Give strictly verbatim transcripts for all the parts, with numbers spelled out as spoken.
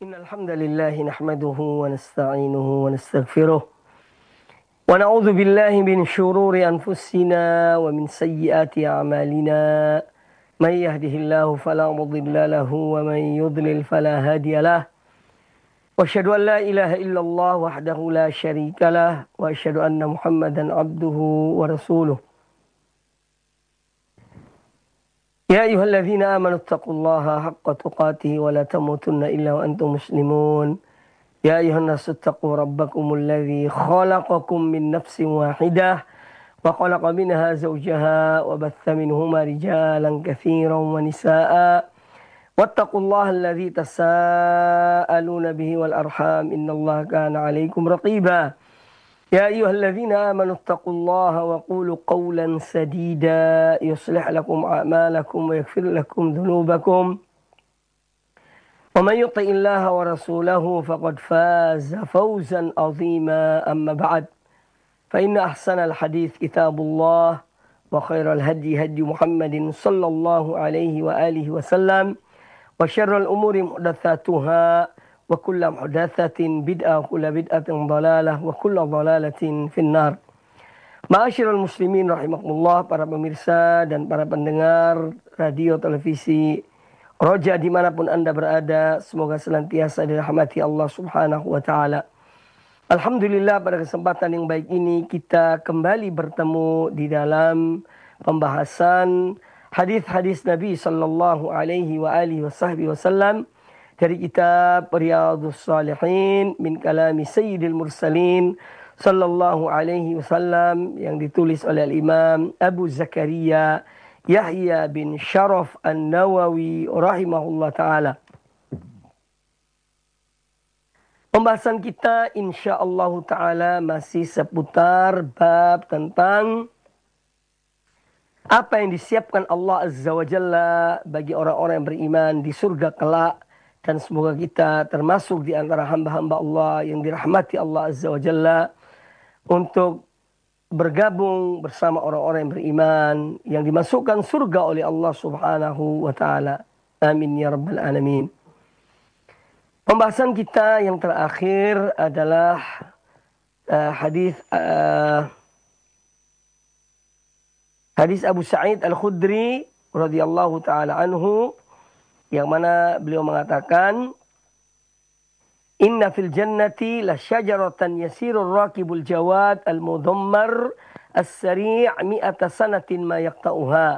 إن الحمد لله نحمده ونستعينه ونستغفره ونعوذ بالله من شرور أنفسنا ومن سيئات أعمالنا. من يهده الله فلا مضل له ومن يضلل فلا هادي له. وأشهد أن لا إله إلا الله وحده لا شريك له وأشهد أن محمدا عبده ورسوله. يا أيها الذين آمنوا اتقوا الله حق تقاته ولا تموتن إلا وأنتم مسلمون. يا أيها الناس اتقوا ربكم الذي خلقكم من نفس واحدة وخلق منها زوجها وبث منهما رجالا كثيرا ونساء واتقوا الله الذي تساءلون به والأرحام إن الله كان عليكم رقيبا. يا أيها الذين آمنوا اتقوا الله وقولوا قولا سديدا يصلح لكم أعمالكم ويغفر لكم ذنوبكم ومن يطع الله ورسوله فقد فاز فوزا عظيما. أما بعد فإن أحسن الحديث كتاب الله وخير الهدي هدي محمد صلى الله عليه وآله وسلم وشر الأمور محدثاتها وكل محدثة بدعة وكل بدعة ضلالة وكل ضلالة في النار. Ma'asyiral muslimin rahimakumullah, para pemirsa dan para pendengar radio televisi Roja dimanapun Anda berada, semoga senantiasa dirahmati Allah subhanahu wa ta'ala. Alhamdulillah, pada kesempatan yang baik ini kita kembali bertemu di dalam pembahasan hadis-hadis Nabi sallallahu alaihi wa alihi wasallam dari kitab Riyadhus Shalihin min kalami Sayyidil Mursalin sallallahu alaihi wasallam yang ditulis oleh Imam Abu Zakaria Yahya bin Sharaf An-Nawawi rahimahullah ta'ala. Pembahasan kita insyaallah ta'ala masih seputar bab tentang apa yang disiapkan Allah Azza wa Jalla bagi orang-orang yang beriman di surga kelak. Dan semoga kita termasuk di antara hamba-hamba Allah yang dirahmati Allah Azza wa Jalla untuk bergabung bersama orang-orang yang beriman yang dimasukkan surga oleh Allah Subhanahu wa ta'ala. Amin ya rabbal alamin. Pembahasan kita yang terakhir adalah uh, hadis uh, hadis Abu Sa'id Al-Khudri radhiyallahu taala anhu, yang mana beliau mengatakan, inna fil jannati la syajaratan yasirur rakibul jawad al-mudhammar as-sari' mi'ata sanatin ma yaqta'uha.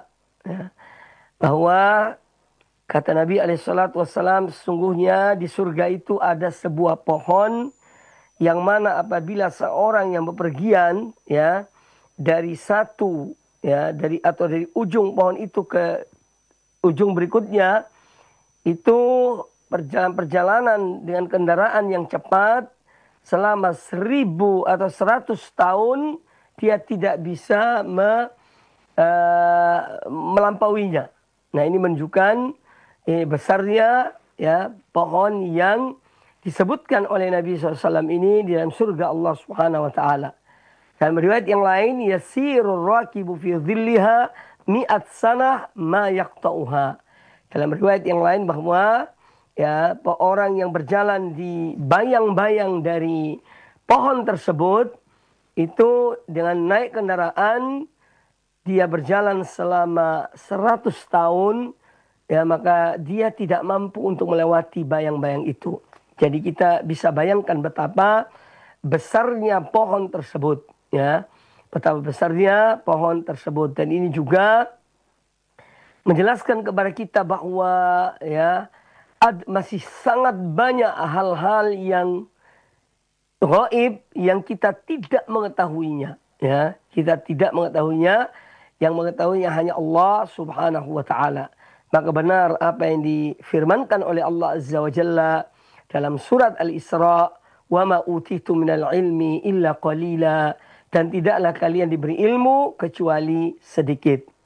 Bahwa kata Nabi alaihi salatu wassalam, sesungguhnya di surga itu ada sebuah pohon yang mana apabila seorang yang bepergian ya dari satu ya dari atau dari ujung pohon itu ke ujung berikutnya, itu perjalanan-perjalanan dengan kendaraan yang cepat selama seribu atau seratus tahun dia tidak bisa me, uh, melampauinya. Nah, ini menunjukkan eh, besarnya ya pohon yang disebutkan oleh Nabi shallallahu alaihi wasallam ini di dalam surga Allah Subhanahu wa ta'ala. Dan riwayat yang lain, yasirur rakibu fi dhilliha mi'at sanah ma yaqta'uha. Dalam riwayat yang lain bahwa ya orang yang berjalan di bayang-bayang dari pohon tersebut itu dengan naik kendaraan dia berjalan selama seratus tahun, ya maka dia tidak mampu untuk melewati bayang-bayang itu. Jadi kita bisa bayangkan betapa besarnya pohon tersebut, ya. Betapa besarnya pohon tersebut, dan ini juga menjelaskan kepada kita bahwa ya ad, masih sangat banyak hal-hal yang gaib yang kita tidak mengetahuinya, ya. Kita tidak mengetahuinya, yang mengetahuinya hanya Allah Subhanahu wa ta'ala. Maka benar apa yang difirmankan oleh Allah Azza wa Jalla dalam surat Al-Isra, wa ma utitu minal ilmi illa qalila, dan tidaklah kalian diberi ilmu kecuali sedikit.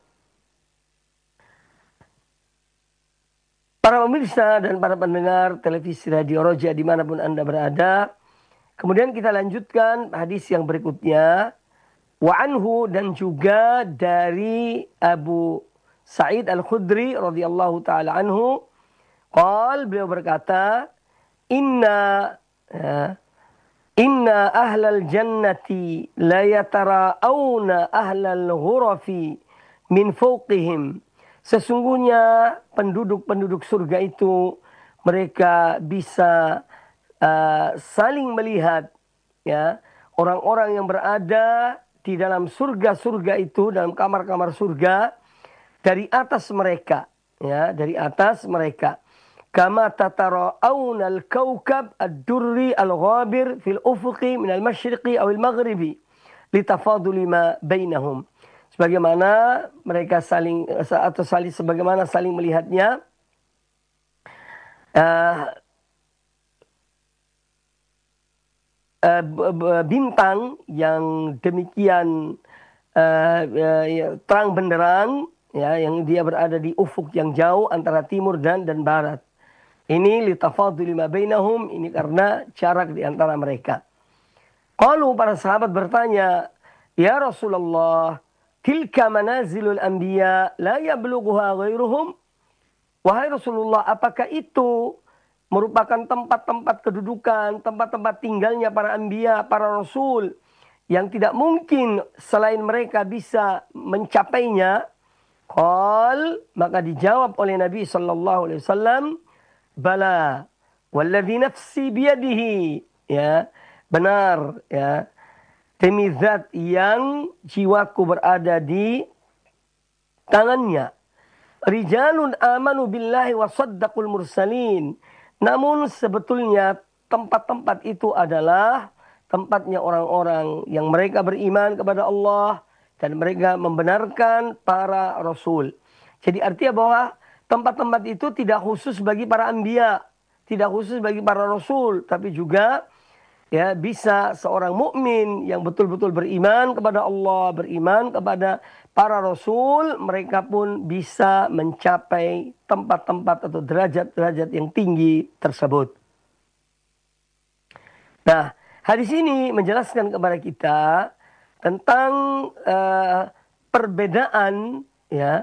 Para pemirsa dan para pendengar televisi radio Roja dimanapun Anda berada, kemudian kita lanjutkan hadis yang berikutnya. Wa anhu, dan juga dari Abu Sa'id Al-Khudri radhiyallahu taala anhu, qal, beliau berkata, inna ya, inna ahlal jannati la yatara'awna ahlal ghurafi min fawqihim. Sesungguhnya penduduk-penduduk surga itu mereka bisa uh, saling melihat ya orang-orang yang berada di dalam surga-surga itu, dalam kamar-kamar surga dari atas mereka ya, dari atas mereka. Kama tatara'awna al-kawkab ad-durri al-ghabir fil ufuqi min al-masyriqi awil maghribi litafaduli ma bainahum. Sebagaimana mereka saling atau saling sebagaimana saling melihatnya uh, uh, bintang yang demikian uh, uh, terang benderang ya, yang dia berada di ufuk yang jauh antara timur dan dan barat. Ini litafaduli ma bainahum, ini karena jarak di antara mereka. Qalu, para sahabat bertanya, ya Rasulullah, tilka manazilul anbiya la yablughuha ghairuhum. Wahai Rasulullah, apakah itu merupakan tempat-tempat kedudukan, tempat-tempat tinggalnya para anbiya, para rasul yang tidak mungkin selain mereka bisa mencapainya? Qal, maka dijawab oleh Nabi sallallahu alaihi wasallam, bala walladzi nafsi biyadihi, ya, benar ya, demi zat yang jiwaku berada di tangannya. Rijalun amanu billahi wa saddaqul mursalin. Namun sebetulnya tempat-tempat itu adalah tempatnya orang-orang yang mereka beriman kepada Allah dan mereka membenarkan para rasul. Jadi artinya bahwa tempat-tempat itu tidak khusus bagi para anbiya, tidak khusus bagi para rasul, tapi juga ya bisa seorang mukmin yang betul-betul beriman kepada Allah, beriman kepada para rasul, mereka pun bisa mencapai tempat-tempat atau derajat-derajat yang tinggi tersebut. Nah, hadis ini menjelaskan kepada kita tentang uh, perbedaan ya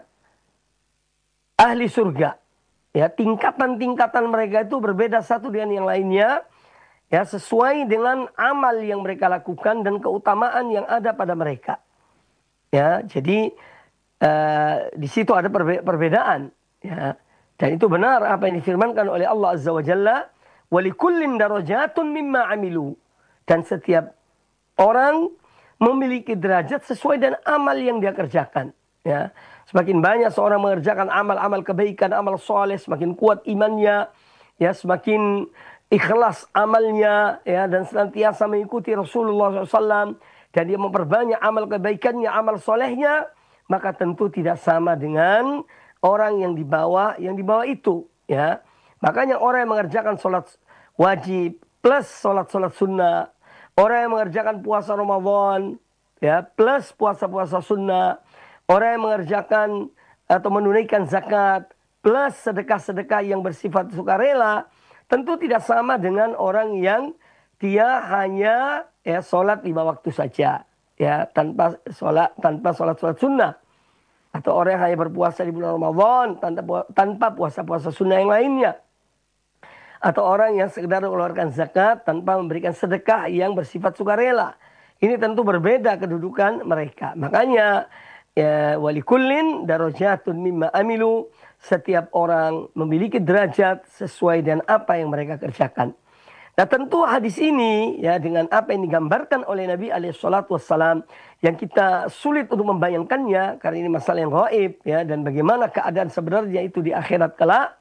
ahli surga. Ya, tingkatan-tingkatan mereka itu berbeda satu dengan yang lainnya. Ya, sesuai dengan amal yang mereka lakukan dan keutamaan yang ada pada mereka. Ya, jadi uh, di situ ada perbe perbedaan. Ya, dan itu benar apa yang difirmankan oleh Allah Azza wa Jalla, walikullin darajatun mimma amilu. Dan setiap orang memiliki derajat sesuai dengan amal yang dia kerjakan. Ya, semakin banyak seorang mengerjakan amal-amal kebaikan, amal soleh, semakin kuat imannya, ya, semakin ikhlas amalnya, ya, dan senantiasa mengikuti Rasulullah shallallahu alaihi wasallam, dan dia memperbanyak amal kebaikannya, amal solehnya, maka tentu tidak sama dengan orang yang di bawah, yang di bawah itu, ya. Makanya orang yang mengerjakan sholat wajib plus sholat-sholat sunnah, orang yang mengerjakan puasa Ramadan, ya, plus puasa-puasa sunnah, orang yang mengerjakan atau menunaikan zakat plus sedekah-sedekah yang bersifat sukarela, tentu tidak sama dengan orang yang dia hanya ya sholat lima waktu saja, ya, tanpa sholat tanpa sholat sholat sunnah, atau orang yang hanya berpuasa di bulan Ramadan tanpa tanpa puasa-puasa sunnah yang lainnya, atau orang yang sekedar mengeluarkan zakat tanpa memberikan sedekah yang bersifat sukarela. Ini tentu berbeda kedudukan mereka. Makanya ya, walikullin darajatun mimma amilu, setiap orang memiliki derajat sesuai dengan apa yang mereka kerjakan. Nah, tentu hadis ini ya dengan apa yang digambarkan oleh Nabi alaihi salatu wassalam yang kita sulit untuk membayangkannya karena ini masalah yang gaib ya, dan bagaimana keadaan sebenarnya itu di akhirat kelak.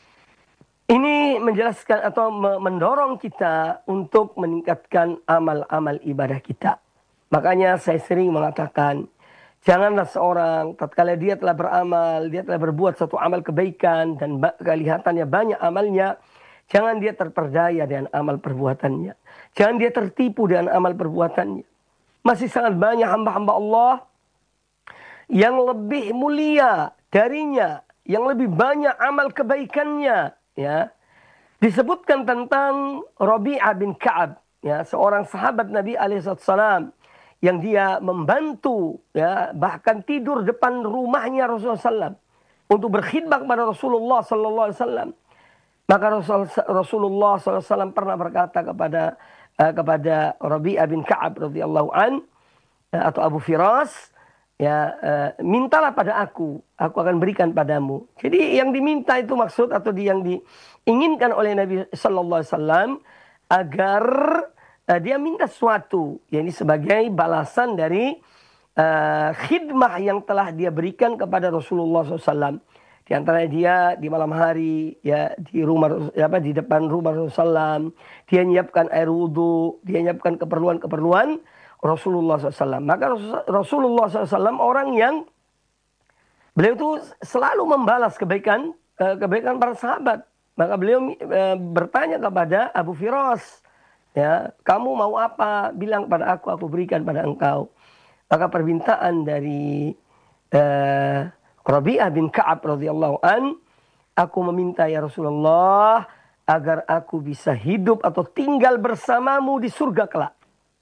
Ini menjelaskan atau mendorong kita untuk meningkatkan amal-amal ibadah kita. Makanya saya sering mengatakan, janganlah seorang tatkala dia telah beramal, dia telah berbuat satu amal kebaikan dan kelihatannya banyak amalnya, jangan dia terperdaya dengan amal perbuatannya. Jangan dia tertipu dengan amal perbuatannya. Masih sangat banyak hamba-hamba Allah yang lebih mulia darinya, yang lebih banyak amal kebaikannya. Ya, disebutkan tentang Rabi'ah bin Ka'ab, ya, seorang sahabat Nabi alaihi salam yang dia membantu, ya, bahkan tidur depan rumahnya Rasulullah shallallahu alaihi wasallam untuk berkhidmat kepada Rasulullah shallallahu alaihi wasallam. Maka Rasul, Rasulullah shallallahu alaihi wasallam pernah berkata kepada uh, kepada Rabi'ah bin Ka'ab radhiyallahu an uh, atau Abu Firas, ya uh, mintalah pada aku, aku akan berikan padamu. Jadi yang diminta itu maksud atau yang diinginkan oleh Nabi Sallallahu Alaihi Wasallam agar uh, dia minta sesuatu, yakni sebagai balasan dari uh, khidmah yang telah dia berikan kepada Rasulullah Sallallahu Alaihi Wasallam. Di antaranya dia di malam hari ya di rumah apa di depan rumah Rasulullah, dia menyiapkan air wudhu, dia menyiapkan keperluan-keperluan Rasulullah shallallahu alaihi wasallam. Maka Rasulullah shallallahu alaihi wasallam orang yang beliau itu selalu membalas kebaikan kebaikan para sahabat. Maka beliau bertanya kepada Abu Firas, ya, kamu mau apa? Bilang pada aku, aku berikan pada engkau. Maka permintaan dari uh, Rabi'ah bin Ka'ab radhiyallahu an, aku meminta ya Rasulullah agar aku bisa hidup atau tinggal bersamamu di surga kelak.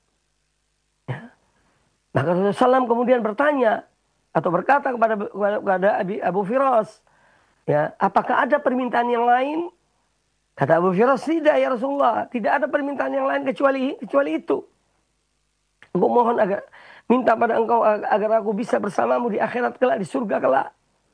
Ya. Maka Rasulullah shallallahu alaihi wasallam kemudian bertanya atau berkata kepada kepada Abu Firas, ya, apakah ada permintaan yang lain? Kata Abu Firas, tidak ya Rasulullah, tidak ada permintaan yang lain kecuali kecuali itu. Aku mohon agar minta pada engkau agar aku bisa bersamamu di akhirat kelak, di surga kelak.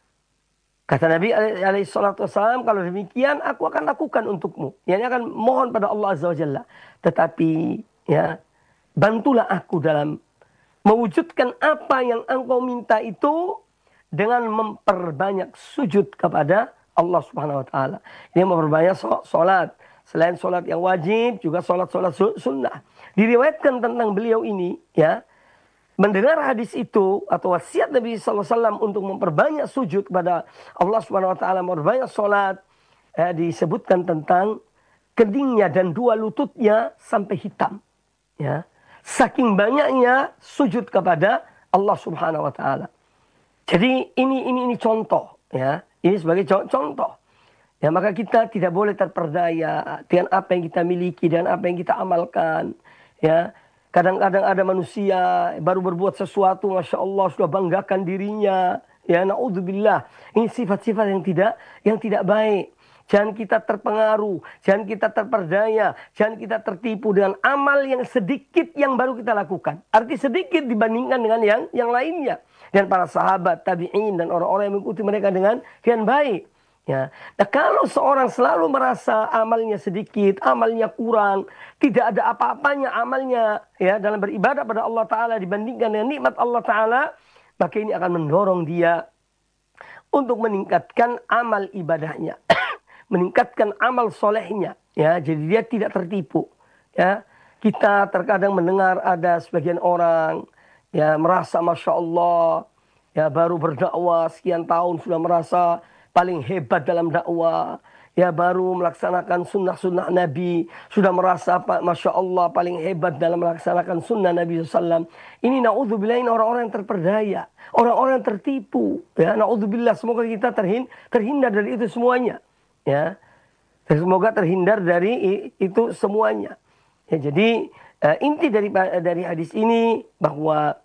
Kata Nabi alaihi salatu wassalam, kalau demikian aku akan lakukan untukmu. Yani akan mohon pada Allah Azza wa Jalla. Tetapi ya, bantulah aku dalam mewujudkan apa yang engkau minta itu dengan memperbanyak sujud kepada Allah Subhanahu wa taala. Ini memperbanyak salat. Selain salat yang wajib, juga salat-salat sunnah. Diriwayatkan tentang beliau ini, ya, mendengar hadis itu atau wasiat Nabi sallallahu alaihi wasallam untuk memperbanyak sujud kepada Allah Subhanahu wa taala, memperbanyak salat, eh, disebutkan tentang kedingnya dan dua lututnya sampai hitam, ya. Saking banyaknya sujud kepada Allah Subhanahu wa taala. Jadi ini ini ini contoh, ya. Ini sebagai contoh. Ya, maka kita tidak boleh terperdaya dengan apa yang kita miliki dan apa yang kita amalkan, ya. Kadang-kadang ada manusia baru berbuat sesuatu, masya Allah sudah banggakan dirinya, ya, naudzubillah. Ini sifat-sifat yang tidak yang tidak baik. Jangan kita terpengaruh, jangan kita terperdaya, jangan kita tertipu dengan amal yang sedikit yang baru kita lakukan. Arti sedikit dibandingkan dengan yang yang lainnya. Dan para sahabat, tabi'in dan orang-orang yang mengikuti mereka dengan dengan baik. Ya. Nah, kalau seorang selalu merasa amalnya sedikit, amalnya kurang, tidak ada apa-apanya amalnya, ya, dalam beribadah pada Allah Ta'ala dibandingkan dengan nikmat Allah Ta'ala, maka ini akan mendorong dia untuk meningkatkan amal ibadahnya, meningkatkan amal solehnya, ya, jadi dia tidak tertipu, ya. Kita terkadang mendengar ada sebagian orang, ya, merasa masya Allah, ya, baru berdakwah sekian tahun sudah merasa paling hebat dalam dakwah, ya, baru melaksanakan sunnah-sunnah Nabi, sudah merasa masya Allah paling hebat dalam melaksanakan sunnah Nabi shallallahu alaihi wasallam. Ini naudzubillah, ini orang-orang yang terperdaya, orang-orang yang tertipu, ya, naudzubillah. Semoga kita terhin, terhindar dari itu semuanya, ya, semoga terhindar dari itu semuanya. Ya, jadi uh, inti dari dari hadis ini bahwa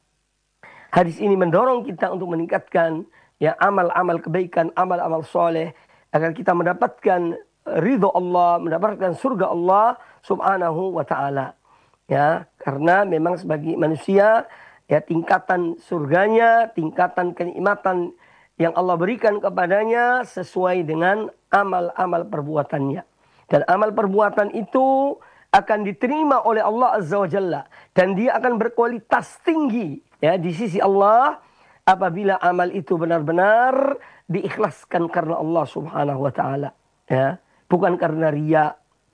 hadis ini mendorong kita untuk meningkatkan, ya, amal-amal kebaikan, amal-amal soleh, agar kita mendapatkan ridho Allah, mendapatkan surga Allah Subhanahu wa taala. Ya, karena memang sebagai manusia, ya, tingkatan surganya, tingkatan kenikmatan yang Allah berikan kepadanya sesuai dengan amal-amal perbuatannya. Dan amal perbuatan itu akan diterima oleh Allah Azza wa Jalla, dan dia akan berkualitas tinggi, ya, di sisi Allah apabila amal itu benar-benar diikhlaskan karena Allah Subhanahu wa taala, ya, bukan karena riya,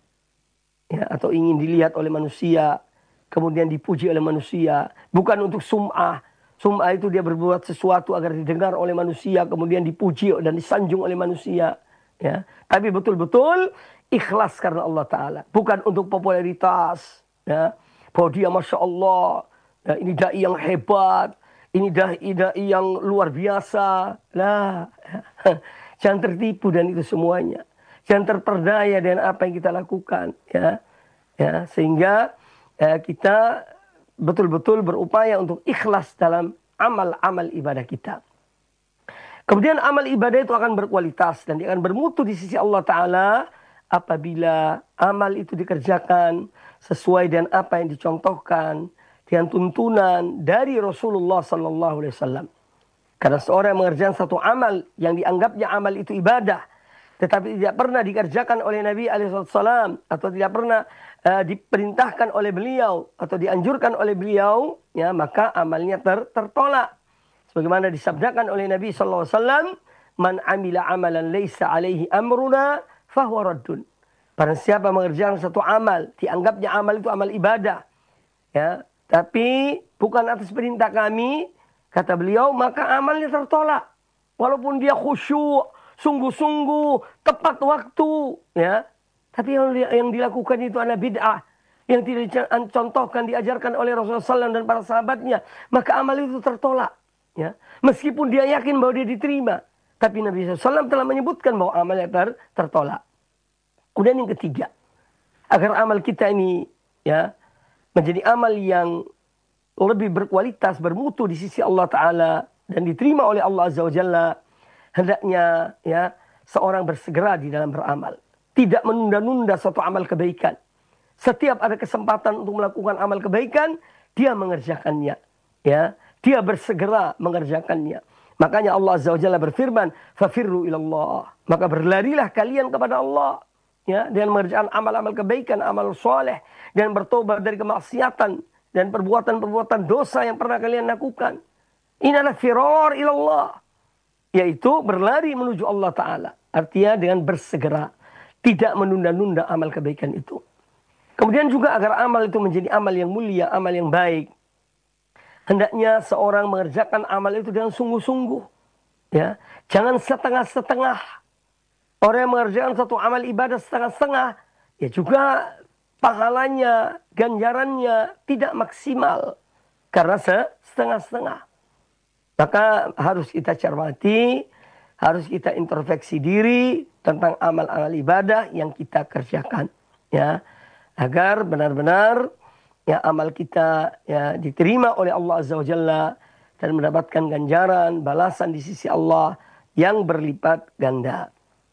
ya, atau ingin dilihat oleh manusia, kemudian dipuji oleh manusia, bukan untuk sum'ah. Sum'ah itu dia berbuat sesuatu agar didengar oleh manusia, kemudian dipuji dan disanjung oleh manusia, ya. Tapi betul-betul ikhlas karena Allah taala, bukan untuk popularitas, ya. Bahwa dia masya Allah, ya, ini dai yang hebat, ini dai-dai yang luar biasa. Lah, jangan tertipu dan itu semuanya. Jangan terperdaya dengan apa yang kita lakukan, ya. Ya, sehingga ya, kita betul-betul berupaya untuk ikhlas dalam amal-amal ibadah kita. Kemudian amal ibadah itu akan berkualitas dan dia akan bermutu di sisi Allah Ta'ala apabila amal itu dikerjakan sesuai dengan apa yang dicontohkan dengan tuntunan dari Rasulullah Sallallahu Alaihi Wasallam. Karena seorang yang mengerjakan satu amal yang dianggapnya amal itu ibadah, tetapi tidak pernah dikerjakan oleh Nabi Alaihi Wasallam atau tidak pernah uh, diperintahkan oleh beliau atau dianjurkan oleh beliau, ya maka amalnya ter tertolak. Sebagaimana disabdakan oleh Nabi Sallallahu Alaihi Wasallam, "Man amila amalan laisa alaihi amruna fahuwa raddun." Barang siapa mengerjakan satu amal, dianggapnya amal itu amal ibadah, ya, tapi bukan atas perintah kami, kata beliau, maka amalnya tertolak. Walaupun dia khusyuk, sungguh-sungguh, tepat waktu, ya, tapi yang, yang dilakukan itu adalah bid'ah, yang tidak dicontohkan, diajarkan oleh Rasulullah shallallahu alaihi wasallam dan para sahabatnya, maka amal itu tertolak. Ya, meskipun dia yakin bahwa dia diterima, tapi Nabi shallallahu alaihi wasallam telah menyebutkan bahwa amalnya ter tertolak. Kemudian yang ketiga, agar amal kita ini ya menjadi amal yang lebih berkualitas, bermutu di sisi Allah Ta'ala dan diterima oleh Allah Azza wa Jalla, hendaknya ya seorang bersegera di dalam beramal, tidak menunda-nunda suatu amal kebaikan. Setiap ada kesempatan untuk melakukan amal kebaikan, dia mengerjakannya, ya. Dia bersegera mengerjakannya. Makanya Allah Azza wa Jalla berfirman, "Fafirru ilallah." Maka berlarilah kalian kepada Allah, ya, dengan mengerjakan amal-amal kebaikan, amal soleh, dan bertobat dari kemaksiatan dan perbuatan-perbuatan dosa yang pernah kalian lakukan. Ini adalah firar ilallah, yaitu berlari menuju Allah Ta'ala. Artinya dengan bersegera, tidak menunda-nunda amal kebaikan itu. Kemudian juga agar amal itu menjadi amal yang mulia, amal yang baik, hendaknya seorang mengerjakan amal itu dengan sungguh-sungguh, ya. Jangan setengah-setengah. Orang yang mengerjakan satu amal ibadah setengah-setengah, ya juga pahalanya, ganjarannya tidak maksimal karena setengah-setengah. Maka harus kita cermati, harus kita introspeksi diri tentang amal-amal ibadah yang kita kerjakan, ya, agar benar-benar ya amal kita ya diterima oleh Allah Azza wa Jalla dan mendapatkan ganjaran, balasan di sisi Allah yang berlipat ganda.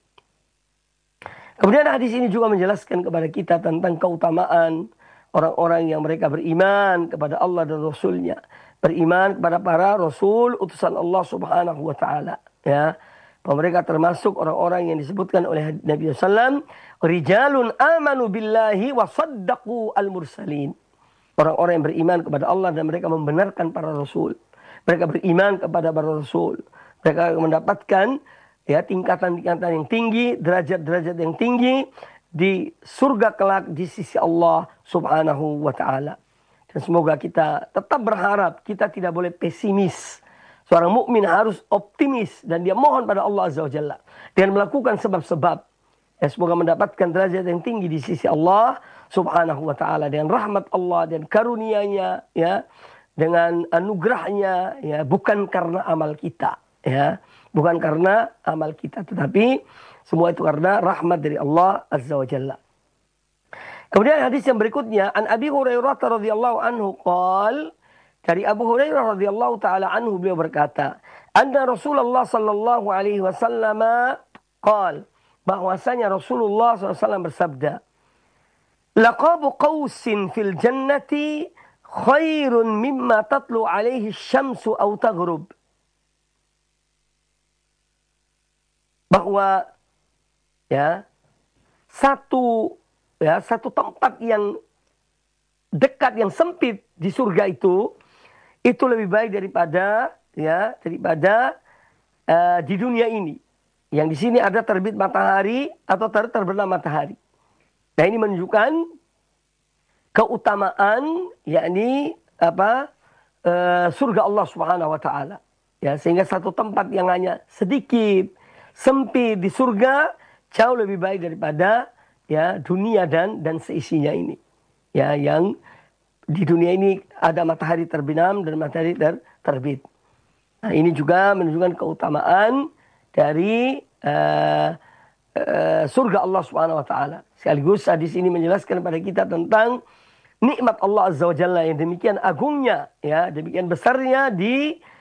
Kemudian hadis ini juga menjelaskan kepada kita tentang keutamaan orang-orang yang mereka beriman kepada Allah dan Rasulnya. Beriman kepada para Rasul, utusan Allah Subhanahu wa Ta'ala. Ya. Mereka termasuk orang-orang yang disebutkan oleh Nabi sallallahu alaihi wasallam, "Rijalun amanu billahi wa saddaqu al-mursalin." Orang-orang yang beriman kepada Allah dan mereka membenarkan para Rasul. Mereka beriman kepada para Rasul. Mereka mendapatkan ya tingkatan-tingkatan yang tinggi, derajat-derajat yang tinggi di surga kelak di sisi Allah Subhanahu wa Ta'ala. Dan semoga kita tetap berharap, kita tidak boleh pesimis. Seorang mukmin harus optimis dan dia mohon pada Allah Azza wa Jalla dan melakukan sebab-sebab. Ya, semoga mendapatkan derajat yang tinggi di sisi Allah Subhanahu wa Ta'ala dengan rahmat Allah dan karunia-Nya, ya, dengan anugerahnya, ya, bukan karena amal kita, ya, bukan karena amal kita, tetapi semua itu karena rahmat dari Allah Azza wa Jalla. Kemudian hadis yang berikutnya, an Abi Hurairah radhiyallahu anhu qol, dari Abu Hurairah radhiyallahu taala anhu beliau berkata, anna Rasulullah sallallahu alaihi wasallam qol, bahwasanya Rasulullah sallallahu alaihi wasallam bersabda, laqabu qausin fil jannati khairun mimma tatlu alaihi syamsu aw taghrub. Bahwa ya satu ya satu tempat yang dekat, yang sempit di surga itu itu lebih baik daripada ya daripada uh, di dunia ini. Yang di sini ada terbit matahari atau ter terbenam matahari. Nah, ini menunjukkan keutamaan yakni apa uh, surga Allah Subhanahu wa Ta'ala. Ya, sehingga satu tempat yang hanya sedikit sempit di surga jauh lebih baik daripada ya dunia dan dan seisinya ini. Ya, yang di dunia ini ada matahari terbenam dan matahari ter terbit. Nah, ini juga menunjukkan keutamaan dari uh, uh, surga Allah Subhanahu wa Ta'ala. Sekaligus hadis ini menjelaskan kepada kita tentang nikmat Allah Azza wa Jalla yang demikian agungnya, ya, demikian besarnya di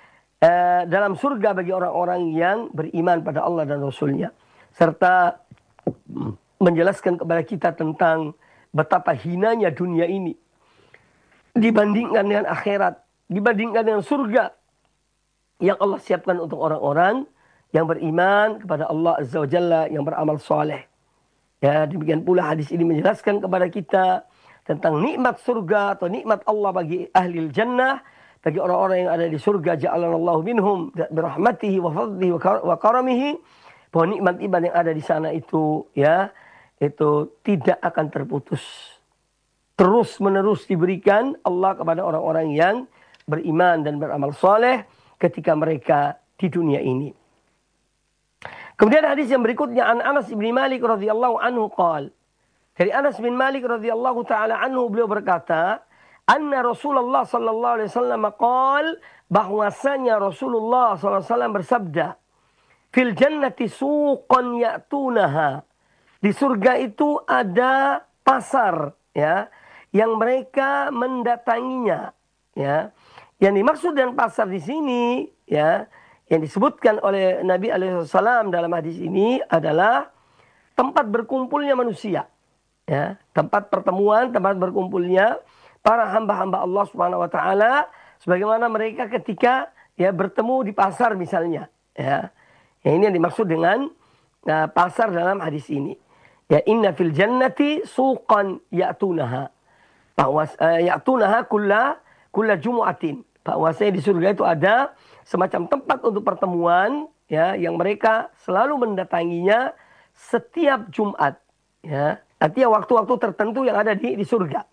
uh, dalam surga bagi orang-orang yang beriman pada Allah dan Rasulnya, serta menjelaskan kepada kita tentang betapa hinanya dunia ini dibandingkan dengan akhirat, dibandingkan dengan surga yang Allah siapkan untuk orang-orang yang beriman kepada Allah Azza wa Jalla, yang beramal soleh. Ya, demikian pula hadis ini menjelaskan kepada kita tentang nikmat surga atau nikmat Allah bagi ahli jannah, bagi orang-orang yang ada di surga, ja'alanallahu minhum birahmatihi wa fadlihi wa karamihi, bahwa nikmat iman yang ada di sana itu ya, itu tidak akan terputus. Terus menerus diberikan Allah kepada orang-orang yang beriman dan beramal soleh ketika mereka di dunia ini. Kemudian hadis yang berikutnya, an Anas bin Malik radhiyallahu anhu qala, dari Anas bin Malik radhiyallahu taala anhu, beliau berkata, anna Rasulullah sallallahu alaihi wasallam qala, bahwasanya Rasulullah sallallahu alaihi wasallam bersabda, fil jannati suqan ya'tunaha, di surga itu ada pasar ya yang mereka mendatanginya ya. Yang dimaksud dengan pasar di sini ya, yang disebutkan oleh Nabi alaihi wasallam dalam hadis ini adalah tempat berkumpulnya manusia. Ya, tempat pertemuan, tempat berkumpulnya para hamba-hamba Allah Subhanahu wa taala, sebagaimana mereka ketika ya bertemu di pasar misalnya, ya. Ya, ini yang dimaksud dengan uh, pasar dalam hadis ini. Ya, inna fil jannati suqan ya'tunaha. Bahwa uh, ya'tunaha kulla kulla jumu'atin. Bahwasanya di surga itu ada semacam tempat untuk pertemuan ya, yang mereka selalu mendatanginya setiap Jumat ya. Artinya waktu-waktu tertentu yang ada di, di surga.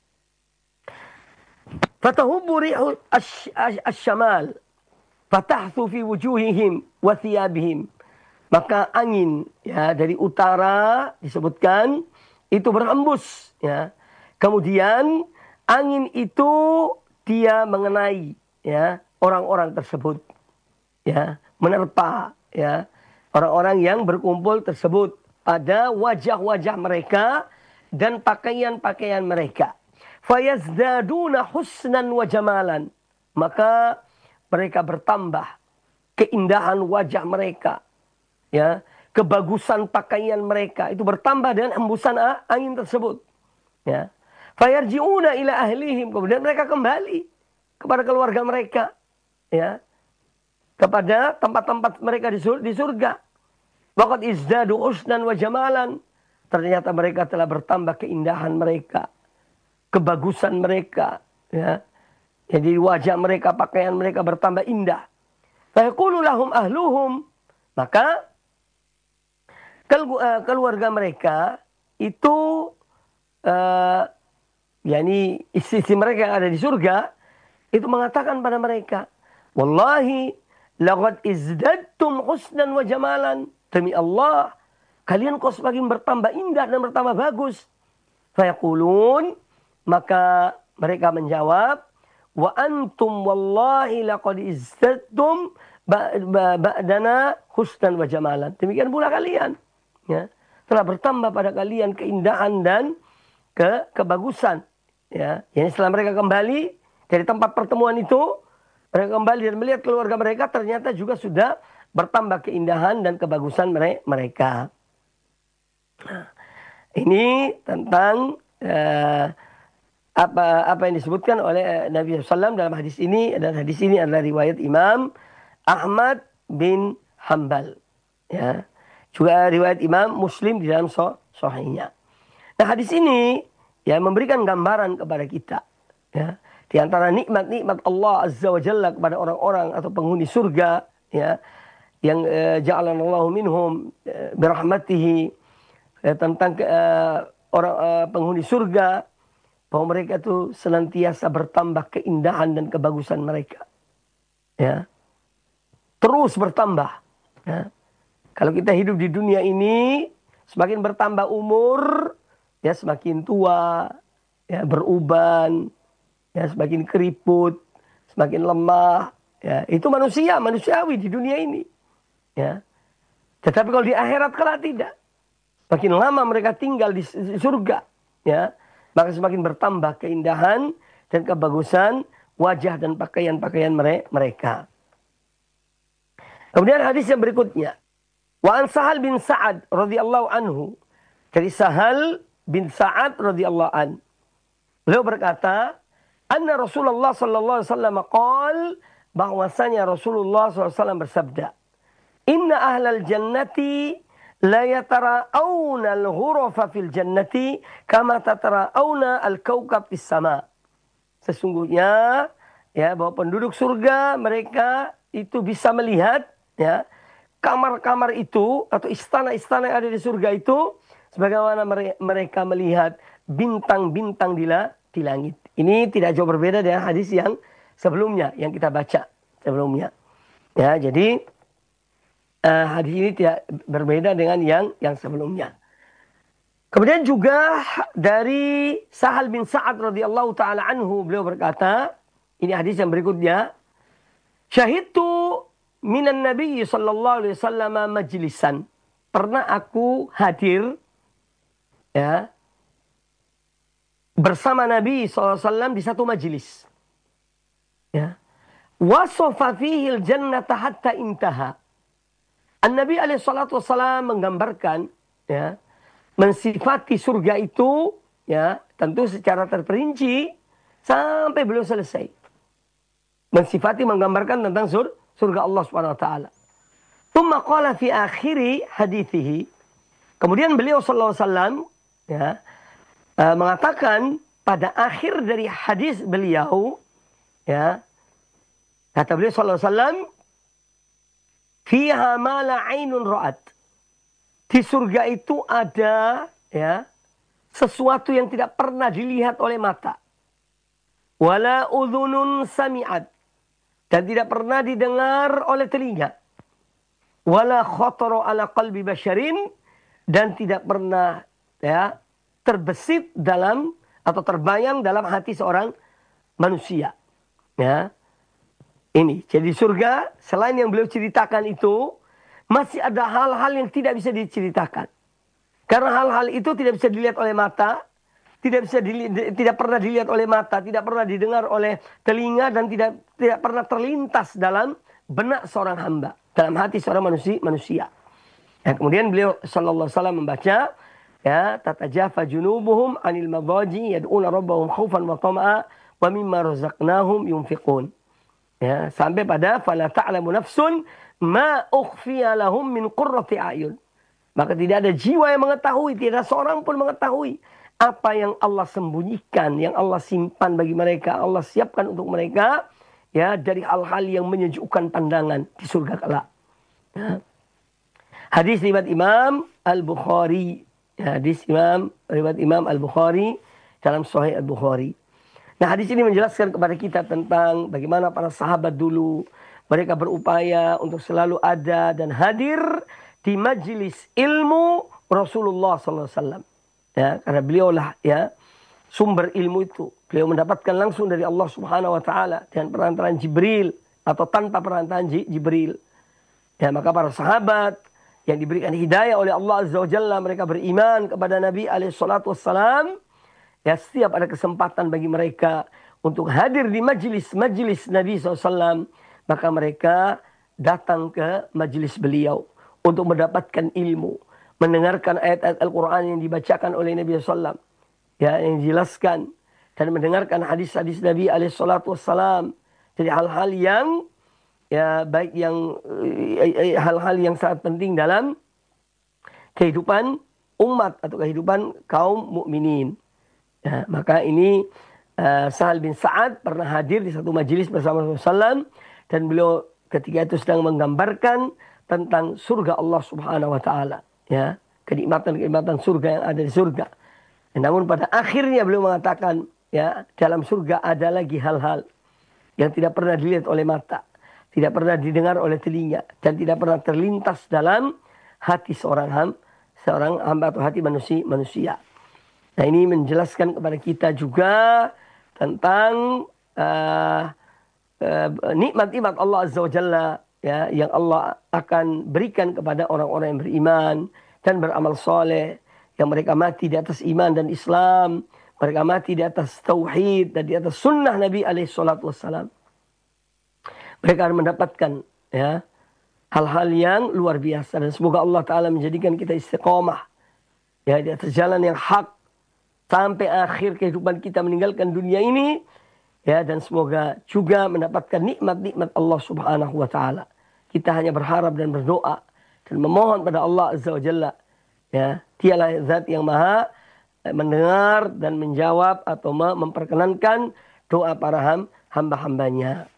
Fatahubbu rihu asy-syamal fatahthu fi wujuhihim wa thiyabihim. Maka angin ya dari utara disebutkan itu berhembus ya. Kemudian angin itu dia mengenai ya orang-orang tersebut ya, menerpa ya orang-orang yang berkumpul tersebut pada wajah-wajah mereka dan pakaian-pakaian mereka. Fayazdaduna husnan wa jamalan, maka mereka bertambah keindahan wajah mereka ya, kebagusan pakaian mereka itu bertambah dengan hembusan angin tersebut ya. Fayarji'una ila ahlihim, kemudian mereka kembali kepada keluarga mereka ya, kepada tempat-tempat mereka di surga. Waqad izdadu husnan wa jamalan, ternyata mereka telah bertambah keindahan mereka, kebagusan mereka ya. Jadi wajah mereka, pakaian mereka bertambah indah. Fa yaqulu lahum ahluhum, maka keluarga mereka itu uh, yakni istri-istri mereka yang ada di surga itu mengatakan pada mereka, wallahi laqad izdadtum husnan wa jamalan, demi Allah kalian kok semakin bertambah indah dan bertambah bagus. Fayaqulun, maka mereka menjawab, wa antum wallahi laqad izdadtum ba'dana husnan wa jamalan, demikian pula kalian ya, telah bertambah pada kalian keindahan dan ke kebagusan ya. Yang setelah mereka kembali dari tempat pertemuan itu, mereka kembali dan melihat keluarga mereka, ternyata juga sudah bertambah keindahan dan kebagusan mereka. Nah, ini tentang uh, apa apa yang disebutkan oleh Nabi shallallahu alaihi wasallam dalam hadis ini. Dan hadis ini adalah riwayat Imam Ahmad bin Hanbal ya. Juga riwayat Imam Muslim di dalam sahihnya. Nah, hadis ini ya memberikan gambaran kepada kita ya, di antara nikmat-nikmat Allah Azza wa Jalla kepada orang-orang atau penghuni surga ya, yang uh, ja'alanallahu minhum uh, birahmatihi, ya, tentang uh, orang uh, penghuni surga, bahwa mereka itu senantiasa bertambah keindahan dan kebagusan mereka ya, terus bertambah ya. Kalau kita hidup di dunia ini, semakin bertambah umur ya, semakin tua ya, beruban ya, semakin keriput, semakin lemah ya. Itu manusia, manusiawi di dunia ini ya. Tetapi kalau di akhirat kelak tidak. Semakin lama mereka tinggal di surga ya, maka semakin bertambah keindahan dan kebagusan wajah dan pakaian-pakaian mereka. Kemudian hadis yang berikutnya. Wa an Sahal bin Sa'ad radhiyallahu anhu. Dari Sahal bin Sa'ad radhiyallahu an. Beliau berkata, anna Rasulullah sallallahu alaihi wasallam qaal, bahwasanya Rasulullah sallallahu alaihi wasallam bersabda, inna ahlal jannati la yatara'awna al-ghurafa fil jannati kama tatara'awna al-kawkab fis sama. Sesungguhnya ya bahwa penduduk surga mereka itu bisa melihat ya kamar-kamar itu atau istana-istana yang ada di surga itu sebagaimana mereka melihat bintang-bintang di, di langit. Ini tidak jauh berbeda dengan hadis yang sebelumnya yang kita baca sebelumnya. Ya, jadi uh, hadis ini tidak berbeda dengan yang yang sebelumnya. Kemudian juga dari Sahal bin Sa'ad radhiyallahu taala anhu, beliau berkata, ini hadis yang berikutnya, syahidtu minan nabi sallallahu alaihi wasallam majlisan. Pernah aku hadir ya bersama Nabi sallallahu alaihi wasallam di satu majelis. Ya. Wasofa fihil jannata hatta intaha. An-Nabi alaihi salatu wasallam menggambarkan ya, mensifati surga itu ya, tentu secara terperinci sampai beliau selesai. Mensifati menggambarkan tentang sur, surga Allah Subhanahu wa taala. Tsumma qala fi akhiri hadithihi. Kemudian beliau sallallahu alaihi wasallam ya, uh, mengatakan pada akhir dari hadis beliau ya, kata beliau sallallahu alaihi wasallam, fiha ma la ainun ra'at. Di surga itu ada ya sesuatu yang tidak pernah dilihat oleh mata. Wala udhunun sami'at. Dan tidak pernah didengar oleh telinga. Wala khatara ala qalbi basyarin. Dan tidak pernah ya terbesit dalam atau terbayang dalam hati seorang manusia. Ya. Ini, jadi surga selain yang beliau ceritakan itu masih ada hal-hal yang tidak bisa diceritakan. Karena hal-hal itu tidak bisa dilihat oleh mata, tidak bisa dili, tidak pernah dilihat oleh mata, tidak pernah didengar oleh telinga dan tidak tidak pernah terlintas dalam benak seorang hamba, dalam hati seorang manusia. manusia. Ya, kemudian beliau sallallahu alaihi wasallam membaca ya tatajafa junubuhum 'anil madaji yad'una rabbahum khaufan wa tama'a wa mimma razaqnahum yunfiqun. Ya, sampai pada fala ta'lamu nafsun ma ukhfiya lahum min qurrati a'yun. Maka tidak ada jiwa yang mengetahui, tidak ada seorang pun mengetahui apa yang Allah sembunyikan, yang Allah simpan bagi mereka, Allah siapkan untuk mereka ya dari hal-hal yang menyejukkan pandangan di surga kelak. Ya. Hadis riwayat Imam Al-Bukhari. Ya, hadis Imam riwayat Imam Al-Bukhari dalam Sahih Al-Bukhari. Nah, hadis ini menjelaskan kepada kita tentang bagaimana para sahabat dulu mereka berupaya untuk selalu ada dan hadir di majelis ilmu Rasulullah sallallahu alaihi wasallam. Ya, karena beliaulah ya sumber ilmu itu. Beliau mendapatkan langsung dari Allah Subhanahu wa taala dengan perantaraan Jibril atau tanpa perantaraan Jibril. Ya, maka para sahabat yang diberikan hidayah oleh Allah Azza wa Jalla, mereka beriman kepada Nabi alaihi salatu wassalam. Ya, setiap ada kesempatan bagi mereka untuk hadir di majelis-majelis Nabi shallallahu alaihi wasallam, maka mereka datang ke majelis beliau untuk mendapatkan ilmu, mendengarkan ayat-ayat Al-Quran yang dibacakan oleh Nabi shallallahu alaihi wasallam, ya, yang dijelaskan, dan mendengarkan hadis-hadis Nabi alaihi salatu wassalam. Jadi hal-hal yang ya baik yang hal-hal yang sangat penting dalam kehidupan umat atau kehidupan kaum mukminin. Ya, maka ini uh, Sahal bin Sa'ad pernah hadir di satu majelis bersama Rasulullah shallallahu alaihi wasallam, dan beliau ketika itu sedang menggambarkan tentang surga Allah Subhanahu wa taala, ya, kenikmatan-kenikmatan surga yang ada di surga. Namun pada akhirnya beliau mengatakan, ya, dalam surga ada lagi hal-hal yang tidak pernah dilihat oleh mata, tidak pernah didengar oleh telinga, dan tidak pernah terlintas dalam hati seorang hamba, seorang hamba atau hati manusia. manusia. Nah, ini menjelaskan kepada kita juga tentang uh, uh, nikmat-nikmat Allah Azza wa Jalla, ya, yang Allah akan berikan kepada orang-orang yang beriman dan beramal soleh, yang mereka mati di atas iman dan Islam, mereka mati di atas tauhid dan di atas sunnah Nabi alaihi salatu wassalam. Mereka akan mendapatkan ya hal-hal yang luar biasa. Dan semoga Allah Ta'ala menjadikan kita istiqomah ya, di atas jalan yang hak sampai akhir kehidupan kita meninggalkan dunia ini. Ya, dan semoga juga mendapatkan nikmat-nikmat Allah Subhanahu wa Ta'ala. Kita hanya berharap dan berdoa dan memohon pada Allah Azza wa Jalla. Ya, dialah zat yang maha mendengar dan menjawab atau memperkenankan doa para ham, hamba-hambanya.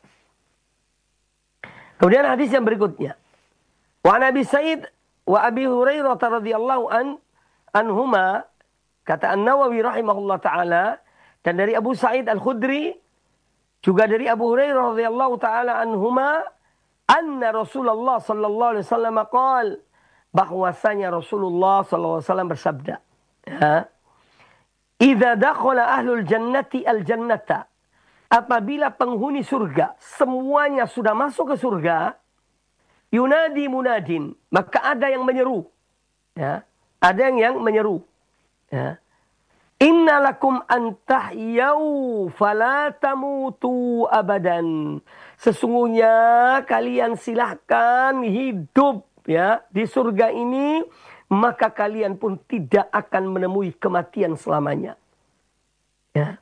Kemudian hadis yang berikutnya. Wa Nabi Sa'id wa Abi Hurairah radhiyallahu an anhuma, kata An-Nawawi rahimahullah taala, dan dari Abu Sa'id Al-Khudri juga dari Abu Hurairah radhiyallahu taala anhuma, anna Rasulullah sallallahu alaihi wasallam qaal, bahwasanya Rasulullah sallallahu alaihi wasallam bersabda, ya, idza dakhala ahlul jannati al-jannata, apabila penghuni surga semuanya sudah masuk ke surga, yunadi munadin, maka ada yang menyeru, ya, ada yang yang menyeru, ya, inna lakum antahyau fala tamutu abadan, sesungguhnya kalian silahkan hidup ya di surga ini, maka kalian pun tidak akan menemui kematian selamanya. Ya.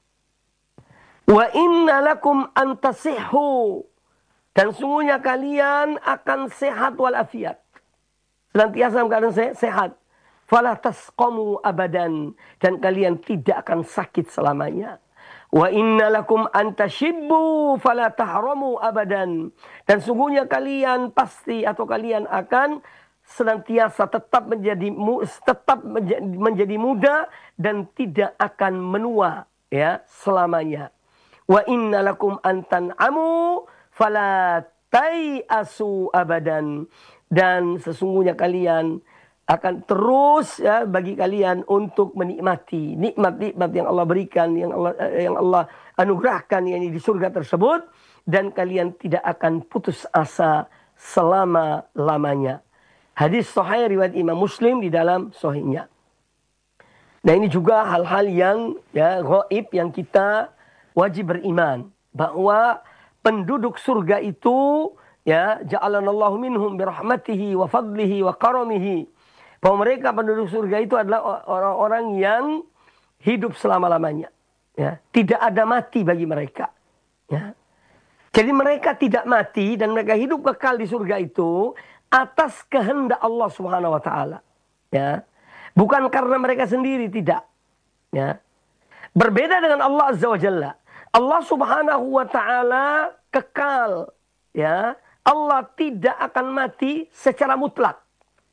Wa inna lakum antasihhu, dan sungguhnya kalian akan sehat walafiat, senantiasa dalam keadaan sehat. Fala tasqamu abadan, dan kalian tidak akan sakit selamanya. Wa inna lakum antashibbu fala tahramu abadan, dan sungguhnya kalian pasti atau kalian akan senantiasa tetap menjadi tetap menjadi muda dan tidak akan menua ya selamanya. Wa inna lakum antan'amu fala tayasu abadan, dan sesungguhnya kalian akan terus ya bagi kalian untuk menikmati nikmat-nikmat yang Allah berikan, yang Allah yang Allah anugerahkan yang di surga tersebut, dan kalian tidak akan putus asa selama-lamanya. Hadis sahih riwayat Imam Muslim di dalam sahihnya. Nah, ini juga hal-hal yang ya gaib yang kita wajib beriman, bahwa penduduk surga itu ya ja'alanallahu minhum birahmatihi wa fadlihi wa karamihi, bahwa mereka penduduk surga itu adalah orang-orang yang hidup selama-lamanya. Ya, tidak ada mati bagi mereka. Ya. Jadi mereka tidak mati dan mereka hidup kekal di surga itu atas kehendak Allah Subhanahu wa taala. Ya. Bukan karena mereka sendiri, tidak. Ya. Berbeda dengan Allah Azza wa Jalla. Allah Subhanahu wa taala kekal. Ya. Allah tidak akan mati secara mutlak.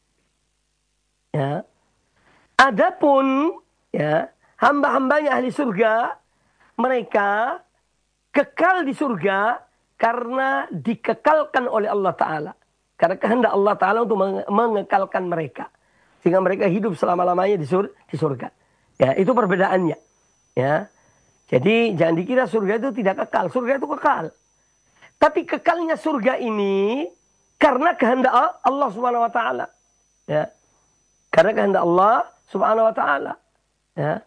Ya. Adapun ya hamba-hambanya ahli surga, mereka kekal di surga karena dikekalkan oleh Allah Ta'ala. Karena kehendak Allah Ta'ala untuk mengekalkan mereka, sehingga mereka hidup selama-lamanya di, sur di surga. Ya, itu perbedaannya. Ya. Jadi jangan dikira surga itu tidak kekal. Surga itu kekal. Tapi kekalnya surga ini karena kehendak Allah Subhanahu wa taala. Ya. Karena kehendak Allah Subhanahu wa taala. Ya.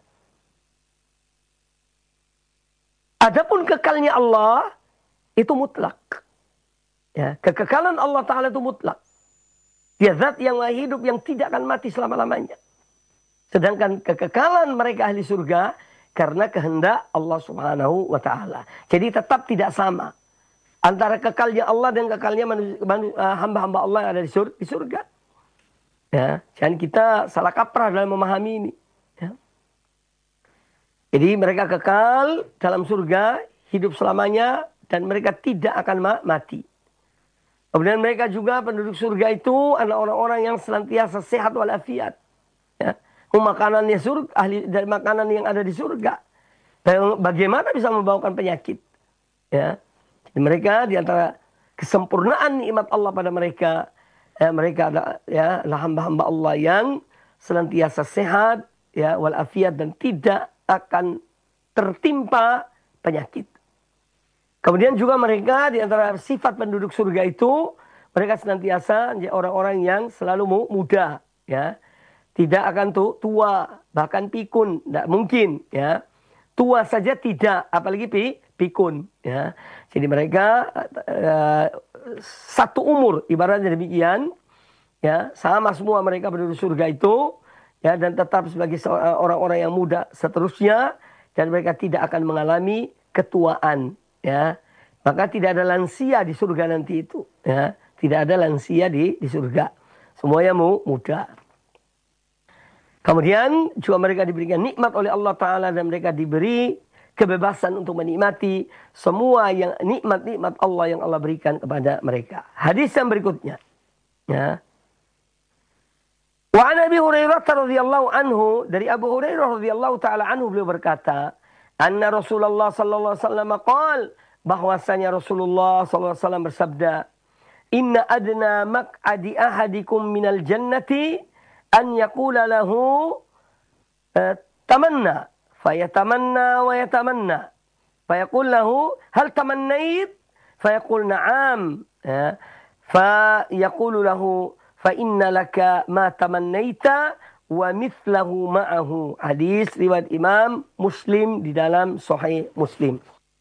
Adapun kekalnya Allah itu mutlak. Ya, kekekalan Allah taala itu mutlak. Dia zat yang maha hidup yang tidak akan mati selama-lamanya. Sedangkan kekekalan mereka ahli surga karena kehendak Allah Subhanahu wa taala. Jadi tetap tidak sama antara kekalnya Allah dan kekalnya hamba-hamba Allah yang ada di surga. Ya, jangan kita salah kaprah dalam memahami ini. Ya. Jadi mereka kekal dalam surga, hidup selamanya, dan mereka tidak akan mati. Kemudian mereka juga penduduk surga itu adalah orang-orang yang senantiasa sehat walafiat. Ya. Makanannya surga, ahli dari makanan yang ada di surga. Bagaimana bisa membawakan penyakit? Ya. Jadi mereka di antara kesempurnaan nikmat Allah pada mereka, ya, mereka adalah ya hamba-hamba Allah yang senantiasa sehat ya walafiat dan tidak akan tertimpa penyakit. Kemudian juga mereka di antara sifat penduduk surga itu, mereka senantiasa orang-orang yang selalu muda, ya. Tidak akan tua, bahkan pikun, tidak mungkin, ya. Tua saja tidak, apalagi pi, pikun, ya. Jadi mereka uh, satu umur, ibaratnya demikian. Ya, sama semua mereka penduduk surga itu, ya, dan tetap sebagai orang-orang yang muda seterusnya, dan mereka tidak akan mengalami ketuaan, ya. Maka tidak ada lansia di surga nanti itu, ya. Tidak ada lansia di di surga. Semuanya muda. Kemudian juga mereka diberikan nikmat oleh Allah Ta'ala dan mereka diberi kebebasan untuk menikmati semua yang nikmat-nikmat Allah yang Allah berikan kepada mereka. Hadis yang berikutnya. Ya. Wa an Abi Hurairah radhiyallahu anhu, dari Abu Hurairah radhiyallahu taala anhu beliau berkata, anna Rasulullah sallallahu alaihi wasallam qaal, bahwasanya Rasulullah sallallahu alaihi wasallam bersabda, inna adna maq'adi ahadikum minal jannati an yaqula lahu tamanna fayatamanna wa yatamanna fayaqul lahu hal tamannait fayaqul na'am fayaqulu lahu fa inna laka ma tamannaita wa mithlahu ma'ahu. Hadis riwayat Imam Muslim di dalam Sahih Muslim.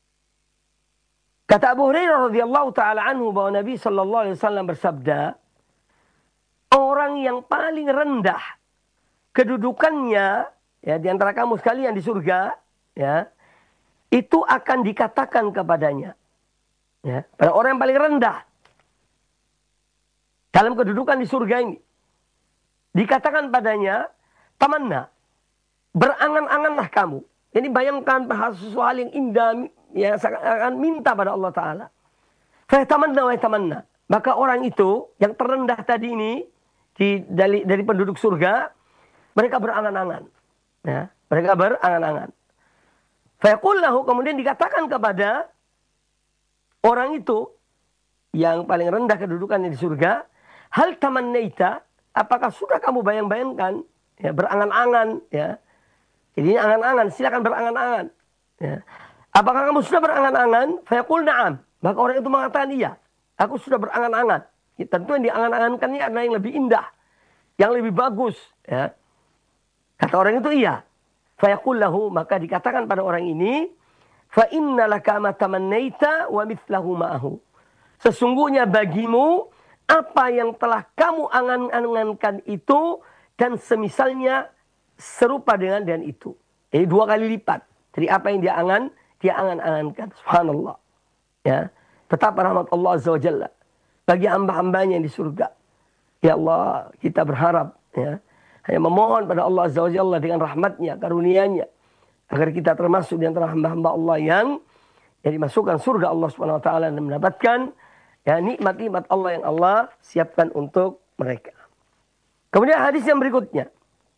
Kata Abu Hurairah radhiyallahu taala anhu bahwa Nabi sallallahu alaihi wasallam bersabda, orang yang paling rendah kedudukannya, ya, di antara kamu sekalian di surga, ya, itu akan dikatakan kepadanya, ya, pada orang yang paling rendah dalam kedudukan di surga ini, dikatakan padanya, tamanna, berangan-anganlah kamu. Ini bayangkan sesuatu hal yang indah, ya, akan minta pada Allah Ta'ala. Fa tamanna wa tamanna. Maka orang itu yang terendah tadi ini di, dari, dari penduduk surga, mereka berangan-angan. Ya, mereka berangan-angan. Fa yaqul lahu, kemudian dikatakan kepada orang itu yang paling rendah kedudukannya di surga, hal tamannaita, apakah sudah kamu bayang-bayangkan, ya, berangan-angan, ya. Jadi ini angan-angan, silakan berangan-angan. Ya. Apakah kamu sudah berangan-angan? Fayaqul na'am. Maka orang itu mengatakan iya, aku sudah berangan-angan. Ya, tentu yang diangan-angankannya adalah yang lebih indah, yang lebih bagus. Ya. Kata orang itu iya. Fayaqul lahu, maka dikatakan pada orang ini, fa inna laka ma tamannaita wa mithlahu ma'ahu. Sesungguhnya bagimu apa yang telah kamu angan-angankan itu dan semisalnya serupa dengan dan itu. Jadi dua kali lipat. Jadi apa yang dia angan, dia angan-angankan. Subhanallah. Ya. Tetap rahmat Allah Azza wa Jalla bagi hamba-hambanya yang di surga. Ya Allah, kita berharap, ya, hanya memohon pada Allah Azza wa Jalla dengan rahmatnya, karunia-Nya, agar kita termasuk di antara hamba-hamba Allah yang yang dimasukkan surga Allah Subhanahu wa taala dan mendapatkan, ya, nikmat-nikmat Allah yang Allah siapkan untuk mereka. Kemudian hadis yang berikutnya.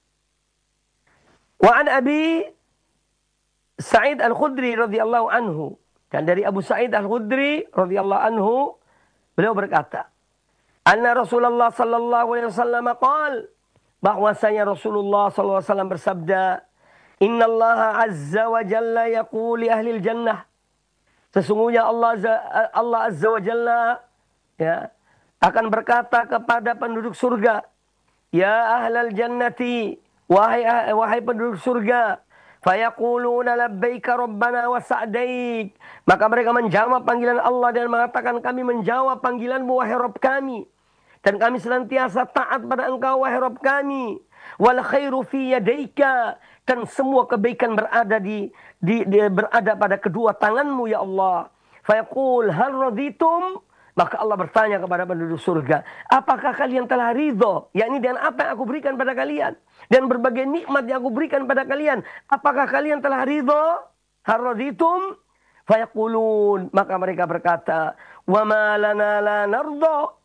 Wa an Abi Sa'id Al-Khudri radhiyallahu anhu, dan dari Abu Sa'id Al-Khudri radhiyallahu anhu, beliau berkata, anna Rasulullah sallallahu alaihi wasallam qaal, bahwasanya Rasulullah sallallahu alaihi wasallam bersabda, innallaha azza wa jalla yaqulu li ahli jannah, sesungguhnya Allah Allah Azza wa Jalla, ya, akan berkata kepada penduduk surga, ya ahlal jannati, wahai wahai penduduk surga, fayaquluna labbaika rabbana wa sa'daik, maka mereka menjawab panggilan Allah dan mengatakan, kami menjawab panggilanmu wahai Rabb kami, dan kami senantiasa taat pada Engkau wahai Rabb kami. Wal khairu fi yadaika, dan semua kebaikan berada di, di, di berada pada kedua tanganmu ya Allah. Fayaqul hal raditum, maka Allah bertanya kepada penduduk surga, apakah kalian telah ridho, yakni dengan apa yang aku berikan pada kalian dan berbagai nikmat yang aku berikan pada kalian, apakah kalian telah ridho? Hal raditum? Fayaqulun, maka mereka berkata, wa ma lana la nardha.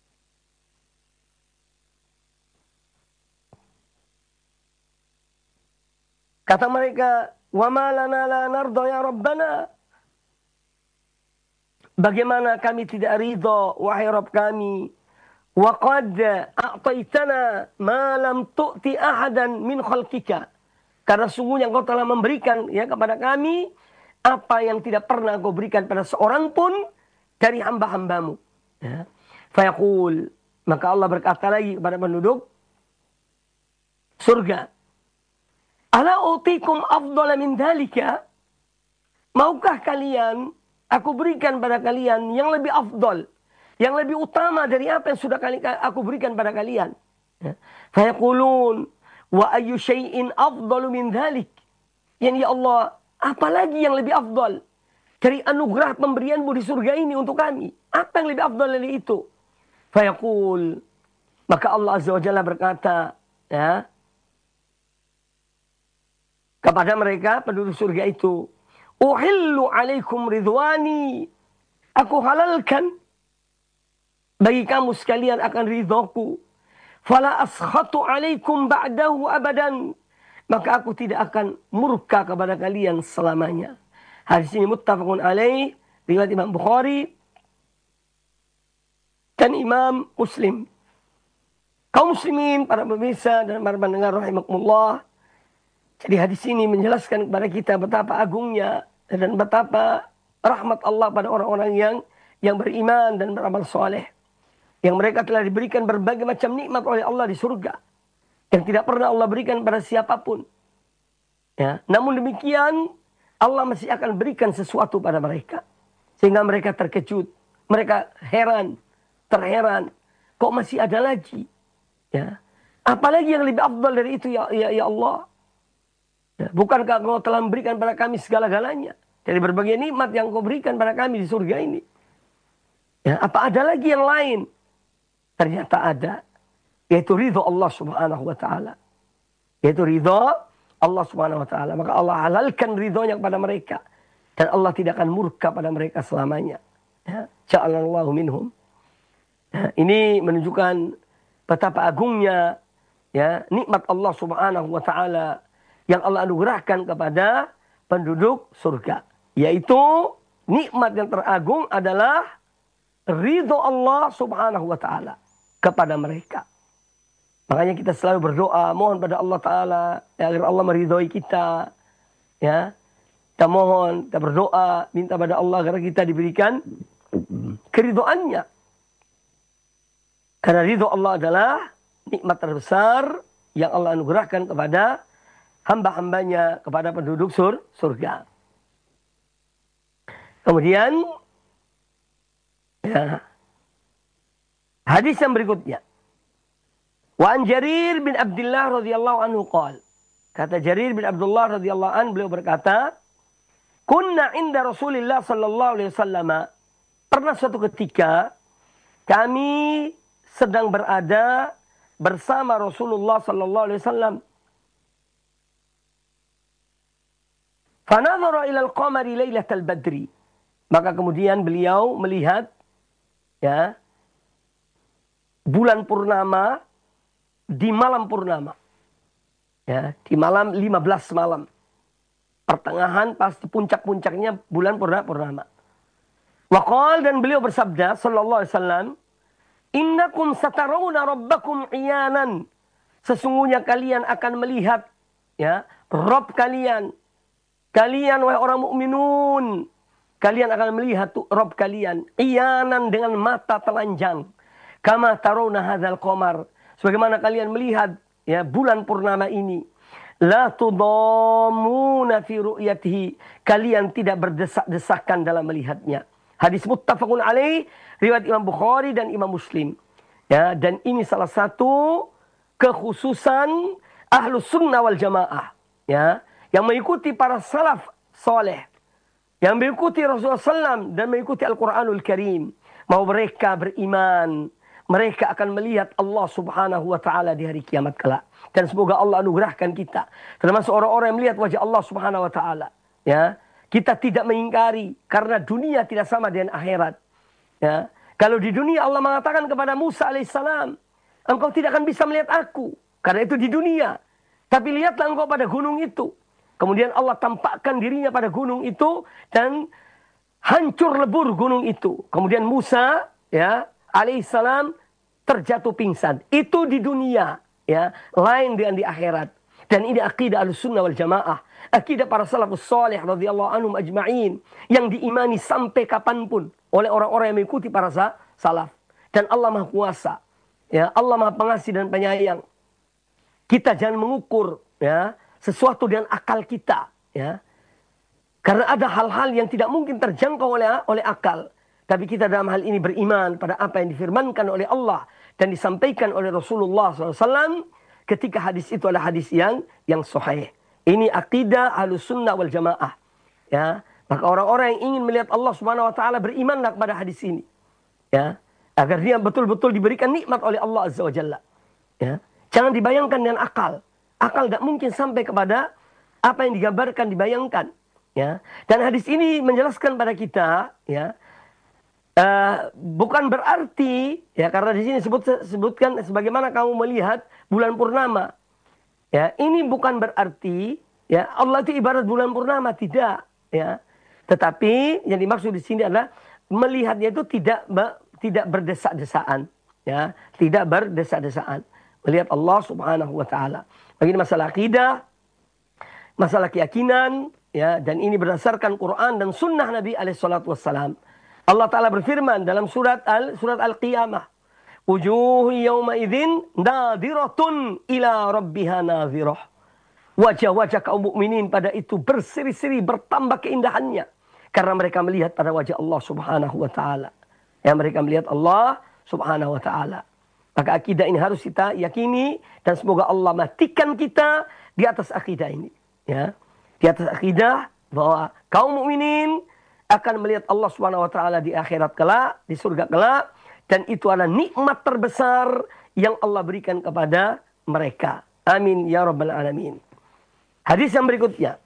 Kata mereka, wa ma lana la nardha ya Rabbana. Bagaimana kami tidak ridha wahai Rabb kami? Wa qad a'taitana ma lam tu'ti ahadan min khalqika. Karena sungguhnya Engkau telah memberikan, ya, kepada kami apa yang tidak pernah Engkau berikan pada seorang pun dari hamba-hambamu. Ya. Fayaqul, maka Allah berkata lagi kepada penduduk surga, ala utikum afdala min dhalika, maukah kalian aku berikan pada kalian yang lebih afdal, yang lebih utama dari apa yang sudah kali aku berikan pada kalian. Ya. Fayaqulun wa ayyu syai'in afdalu min dzalik. Yani ya Allah, apalagi yang lebih afdal dari anugerah pemberianmu di surga ini untuk kami? Apa yang lebih afdal dari itu? Fayaqul, maka Allah Azza wa Jalla berkata, ya, kepada mereka penduduk surga itu, uhillu alaikum ridwani, aku halalkan bagi kamu sekalian akan ridhoku. Fala askhatu alaikum ba'dahu abadan, maka aku tidak akan murka kepada kalian selamanya. Hadis ini muttafaqun alaih, riwayat Imam Bukhari dan Imam Muslim. Kaum muslimin, para pemirsa dan para pendengar rahimakumullah. Jadi hadis ini menjelaskan kepada kita betapa agungnya dan betapa rahmat Allah pada orang-orang yang yang beriman dan beramal soleh. Yang mereka telah diberikan berbagai macam nikmat oleh Allah di surga. Yang tidak pernah Allah berikan pada siapapun. Ya, namun demikian Allah masih akan berikan sesuatu pada mereka. Sehingga mereka terkejut. Mereka heran. Terheran. Kok masih ada lagi? Ya. Apalagi yang lebih afdal dari itu ya, ya, ya Allah. Ya, bukankah Engkau telah memberikan pada kami segala-galanya. Dari berbagai nikmat yang Engkau berikan pada kami di surga ini. Ya, apa ada lagi yang lain? Ternyata ada. Yaitu ridho Allah subhanahu wa ta'ala. Yaitu ridho Allah subhanahu wa ta'ala. Maka Allah halalkan ridhonya kepada mereka. Dan Allah tidak akan murka pada mereka selamanya. Ya. Ja'alallahu minhum. Ya. Ini menunjukkan betapa agungnya ya, nikmat Allah subhanahu wa ta'ala. Yang Allah anugerahkan kepada penduduk surga. Yaitu nikmat yang teragung adalah ridho Allah subhanahu wa ta'ala kepada mereka. Makanya kita selalu berdoa, mohon pada Allah Ta'ala ya, agar Allah meridhoi kita. Ya, kita mohon, kita berdoa, minta pada Allah agar kita diberikan keridhoannya. Karena ridho Allah adalah nikmat terbesar yang Allah anugerahkan kepada hamba-hambanya, kepada penduduk sur, surga. Kemudian, ya, hadis yang berikutnya. Wa an Jarir bin Abdullah radhiyallahu anhu qala. Kata Jarir bin Abdullah radhiyallahu anhu, beliau berkata, "Kunna inda Rasulillah sallallahu alaihi wasallam." Pernah suatu ketika kami sedang berada bersama Rasulullah sallallahu alaihi wasallam. Fa nadhara ila al-qamari lailatal badri. Maka kemudian beliau melihat ya bulan purnama di malam purnama. Ya, di malam lima belas malam. Pertengahan pasti puncak-puncaknya bulan purnama. Waqal, dan beliau bersabda sallallahu alaihi wasallam, "Innakum satarawna rabbakum iyanan." Sesungguhnya kalian akan melihat ya Rabb kalian. Kalian wahai orang mukminun, kalian akan melihat tuh Rabb kalian iyanan dengan mata telanjang. Kama tarawna hadzal qamar. Sebagaimana kalian melihat ya bulan purnama ini. La tudamuna fi ru'yatihi. Kalian tidak berdesak-desakan dalam melihatnya. Hadis muttafaqun alaih, riwayat Imam Bukhari dan Imam Muslim. Ya, dan ini salah satu kekhususan Ahlus Sunnah wal Jamaah, ya, yang mengikuti para salaf soleh, yang mengikuti Rasulullah sallallahu alaihi wasallam dan mengikuti Al-Quranul Karim. Mau mereka beriman, mereka akan melihat Allah subhanahu wa ta'ala di hari kiamat kelak. Dan semoga Allah anugerahkan kita termasuk orang-orang yang melihat wajah Allah subhanahu wa ta'ala. Ya, kita tidak mengingkari karena dunia tidak sama dengan akhirat. Ya, kalau di dunia Allah mengatakan kepada Musa alaihissalam, engkau tidak akan bisa melihat aku karena itu di dunia. Tapi lihatlah engkau pada gunung itu. Kemudian Allah tampakkan dirinya pada gunung itu dan hancur lebur gunung itu. Kemudian Musa ya alaihissalam terjatuh pingsan. Itu di dunia, ya, lain dengan di akhirat. Dan ini akidah Ahlussunnah wal Jamaah, akidah para salafus salih radhiyallahu anhum ajma'in, yang diimani sampai kapanpun oleh orang-orang yang mengikuti para salaf. Dan Allah Maha Kuasa, ya, Allah Maha Pengasih dan Penyayang. Kita jangan mengukur ya sesuatu dengan akal kita, ya. Karena ada hal-hal yang tidak mungkin terjangkau oleh oleh akal. Tapi kita dalam hal ini beriman pada apa yang difirmankan oleh Allah dan disampaikan oleh Rasulullah shallallahu alaihi wasallam ketika hadis itu adalah hadis yang yang sahih. Ini akidah Ahlus Sunnah wal Jamaah. Ya, maka orang-orang yang ingin melihat Allah Subhanahu wa taala berimanlah kepada hadis ini. Ya, agar dia betul-betul diberikan nikmat oleh Allah Azza wa Jalla. Ya, jangan dibayangkan dengan akal. Akal tidak mungkin sampai kepada apa yang digambarkan, dibayangkan. Ya, dan hadis ini menjelaskan pada kita, ya, uh, bukan berarti, ya, karena di sini sebut sebutkan sebagaimana kamu melihat bulan purnama. Ya, ini bukan berarti, ya, Allah itu ibarat bulan purnama, tidak, ya. Tetapi yang dimaksud di sini adalah melihatnya itu tidak tidak berdesak-desaan, ya, tidak berdesak-desaan. Melihat Allah Subhanahu wa taala. Begini masalah akidah, masalah keyakinan, ya, dan ini berdasarkan Quran dan sunnah Nabi alaihi salatu wassalam. Allah Ta'ala berfirman dalam surat Al surat Al-Qiyamah, wujuhu yawma idzin nadiratun ila rabbiha nadhirah. Wajah-wajah kaum mukminin pada itu berseri-seri, bertambah keindahannya karena mereka melihat pada wajah Allah Subhanahu wa taala. Ya, mereka melihat Allah Subhanahu wa taala. Maka akidah ini harus kita yakini dan semoga Allah matikan kita di atas akidah ini, ya. Di atas akidah bahwa kaum mukminin akan melihat Allah Subhanahu wa taala di akhirat kelak, di surga kelak, dan itu adalah nikmat terbesar yang Allah berikan kepada mereka. Amin ya rabbal alamin. Hadis yang berikutnya.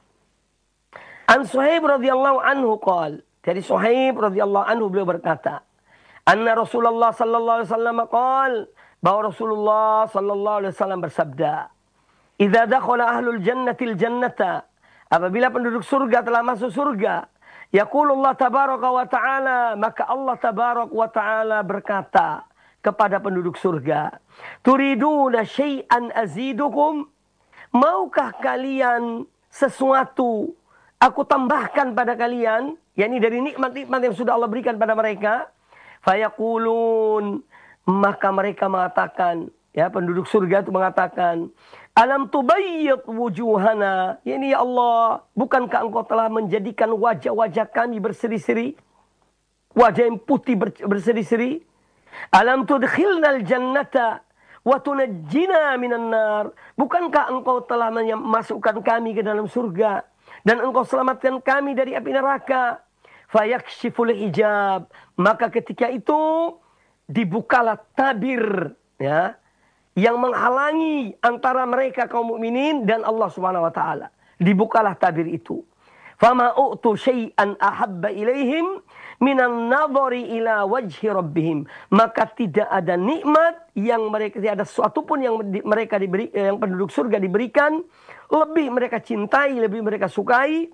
An Suhaib radhiyallahu anhu qala, dari Suhaib radhiyallahu anhu beliau berkata, anna Rasulullah sallallahu alaihi wasallam qala, bahwa Rasulullah sallallahu alaihi wasallam bersabda, idza dakhala ahlul jannatil jannata, apabila penduduk surga telah masuk surga, yaqulullah tabaraka wa ta'ala, maka Allah tabaraka wa ta'ala berkata kepada penduduk surga, turiduna syai'an azidukum, maukah kalian sesuatu aku tambahkan pada kalian, yakni dari nikmat-nikmat yang sudah Allah berikan pada mereka. Fayaqulun, maka mereka mengatakan, ya, penduduk surga itu mengatakan, alam tubayyid wujuhana, yakni ya Allah, bukankah engkau telah menjadikan wajah-wajah kami berseri-seri, wajah yang putih berseri-seri. Alam tudkhilnal jannata wa tunajjina minan nar, bukankah engkau telah memasukkan kami ke dalam surga dan engkau selamatkan kami dari api neraka. Fayakshiful hijab, maka ketika itu dibukalah tabir, ya, yang menghalangi antara mereka kaum mukminin dan Allah Subhanahu wa taala. Dibukalah tabir itu. Fama u'tu syai'an ahabba ilaihim minan nadhari ila wajhi rabbihim, maka tidak ada nikmat yang mereka, tidak ada sesuatu pun yang di, mereka diberi, yang penduduk surga diberikan lebih mereka cintai, lebih mereka sukai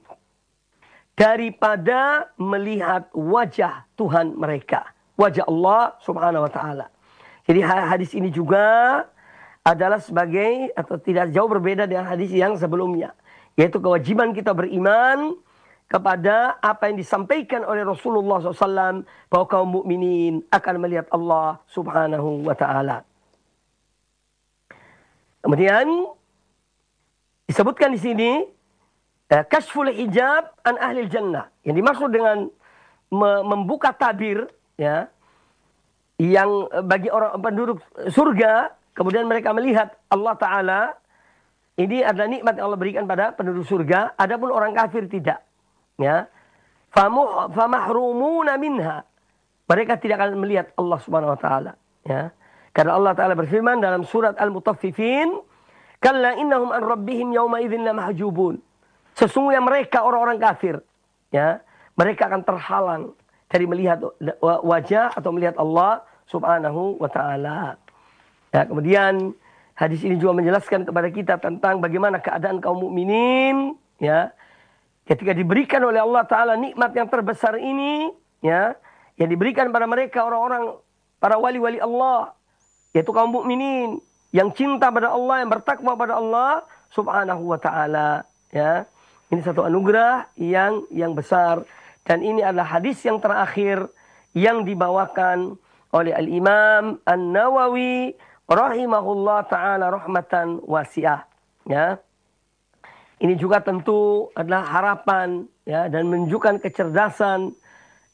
daripada melihat wajah Tuhan mereka, wajah Allah Subhanahu wa taala. Jadi hadis ini juga adalah sebagai, atau tidak jauh berbeda dengan hadis yang sebelumnya, yaitu kewajiban kita beriman kepada apa yang disampaikan oleh Rasulullah shallallahu alaihi wasallam bahwa kaum mukminin akan melihat Allah Subhanahu wa taala. Kemudian disebutkan di sini kashful hijab an ahli jannah. Yang dimaksud dengan membuka tabir, ya, yang bagi orang penduduk surga, kemudian mereka melihat Allah Ta'ala, ini adalah nikmat yang Allah berikan pada penduduk surga. Adapun orang kafir tidak, ya. Famahrumuna minha, mereka tidak akan melihat Allah Subhanahu wa taala, ya. Karena Allah Ta'ala berfirman dalam surat Al-Mutaffifin, kalla innahum an rabbihim yawma idzin lamahjubun. Sesungguhnya mereka orang-orang kafir, ya, mereka akan terhalang dari melihat wajah atau melihat Allah Subhanahu wa taala. Ya, kemudian hadis ini juga menjelaskan kepada kita tentang bagaimana keadaan kaum mukminin, ya, ketika diberikan oleh Allah Ta'ala nikmat yang terbesar ini, ya, yang diberikan pada mereka orang-orang, para wali-wali Allah, yaitu kaum mukminin yang cinta pada Allah, yang bertakwa pada Allah Subhanahu wa taala, ya. Ini satu anugerah yang yang besar, dan ini adalah hadis yang terakhir yang dibawakan oleh Al-Imam An-Nawawi rahimahullah taala rahmatan wasi'ah, ya. Ini juga tentu adalah harapan, ya, dan menunjukkan kecerdasan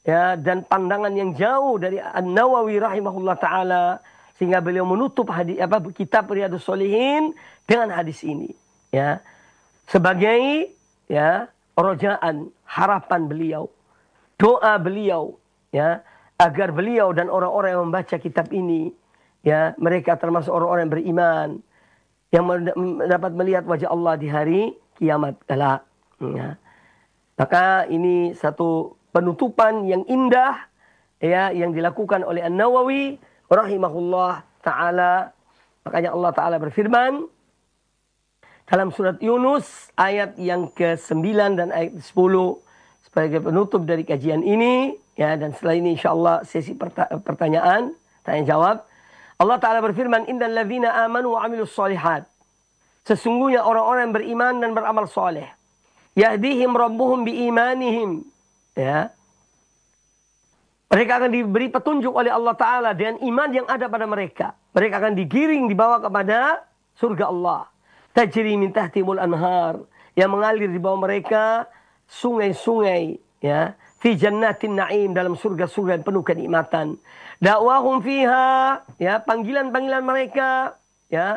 ya, dan pandangan yang jauh dari An-Nawawi rahimahullah taala, sehingga beliau menutup hadis apa kitab Riyadhus Shalihin dengan hadis ini, ya, sebagai, ya, rojaan, harapan beliau, doa beliau, ya, agar beliau dan orang-orang yang membaca kitab ini, ya, mereka termasuk orang-orang yang beriman, yang dapat melihat wajah Allah di hari kiamat kelak. Ya. Maka ini satu penutupan yang indah, ya, yang dilakukan oleh An-Nawawi rahimahullah taala. Makanya Allah taala berfirman dalam surat Yunus ayat yang ke sembilan dan ayat sepuluh sebagai penutup dari kajian ini, ya, dan setelah ini insyaallah sesi pertanyaan tanya jawab. Allah taala berfirman, innal ladzina amanu wa 'amilus shalihat, sesungguhnya orang-orang yang beriman dan beramal soleh, yahdihim rabbuhum biimanihim, ya, mereka akan diberi petunjuk oleh Allah taala dengan iman yang ada pada mereka. Mereka akan digiring, dibawa kepada surga Allah. Tajri min tahtimul anhar, yang mengalir di bawah mereka sungai-sungai, ya, fi jannatin na'im, dalam surga-surga yang penuh kenikmatan. Dakwahum fiha, ya, panggilan-panggilan mereka, ya,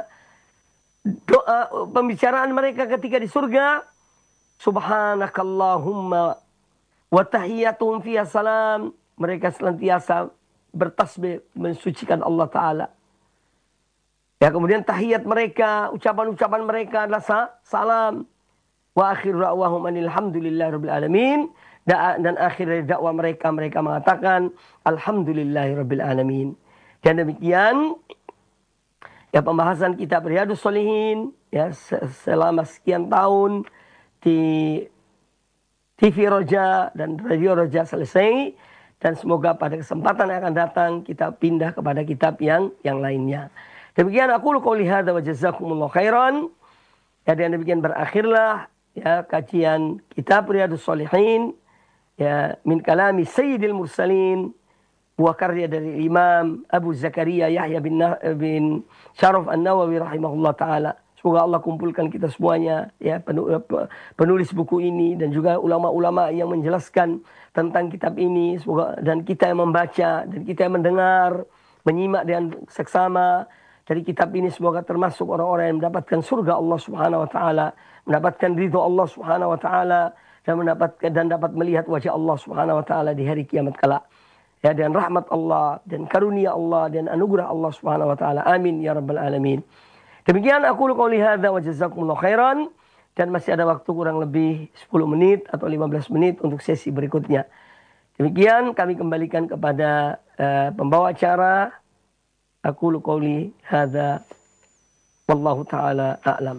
doa pembicaraan mereka ketika di surga, subhanakallahumma wa tahiyyatuhum fiha salam, mereka senantiasa bertasbih mensucikan Allah taala. Ya, kemudian tahiyat mereka, ucapan-ucapan mereka adalah salam. Wa akhir da'wahum alhamdulillahi rabbil alamin, dan akhir dari dakwah mereka, mereka mengatakan alhamdulillahi rabbil alamin. Dan demikian, ya, pembahasan kitab Riyadhus Shalihin, ya, selama sekian tahun di T V Roja dan Radio Roja selesai, dan semoga pada kesempatan yang akan datang kita pindah kepada kitab yang yang lainnya. Demikian aku qouli hadza wa jazakumullahu khairan. Ya, dan demikian berakhirlah, ya, kajian kitab Riyadhus Shalihin, ya, min kalami Sayyidil Mursalin, buah karya dari Imam Abu Zakaria Yahya bin, bin Syaraf An-Nawawi rahimahullah taala. Semoga Allah kumpulkan kita semuanya, ya, penulis buku ini dan juga ulama-ulama yang menjelaskan tentang kitab ini. Semoga dan kita yang membaca dan kita yang mendengar, menyimak dengan seksama dari kitab ini, semoga termasuk orang-orang yang mendapatkan surga Allah Subhanahu wa taala, mendapatkan ridho Allah Subhanahu wa taala, dan mendapatkan dan dapat melihat wajah Allah Subhanahu wa taala di hari kiamat kelak. Ya, dan rahmat Allah dan karunia Allah dan anugerah Allah Subhanahu wa taala. Amin ya rabbal alamin. Demikian aku qouli hadza wa jazakumullahu khairan, dan masih ada waktu kurang lebih sepuluh menit atau lima belas menit untuk sesi berikutnya. Demikian kami kembalikan kepada uh, pembawa acara. Aku qouli hadza wallahu taala a'lam.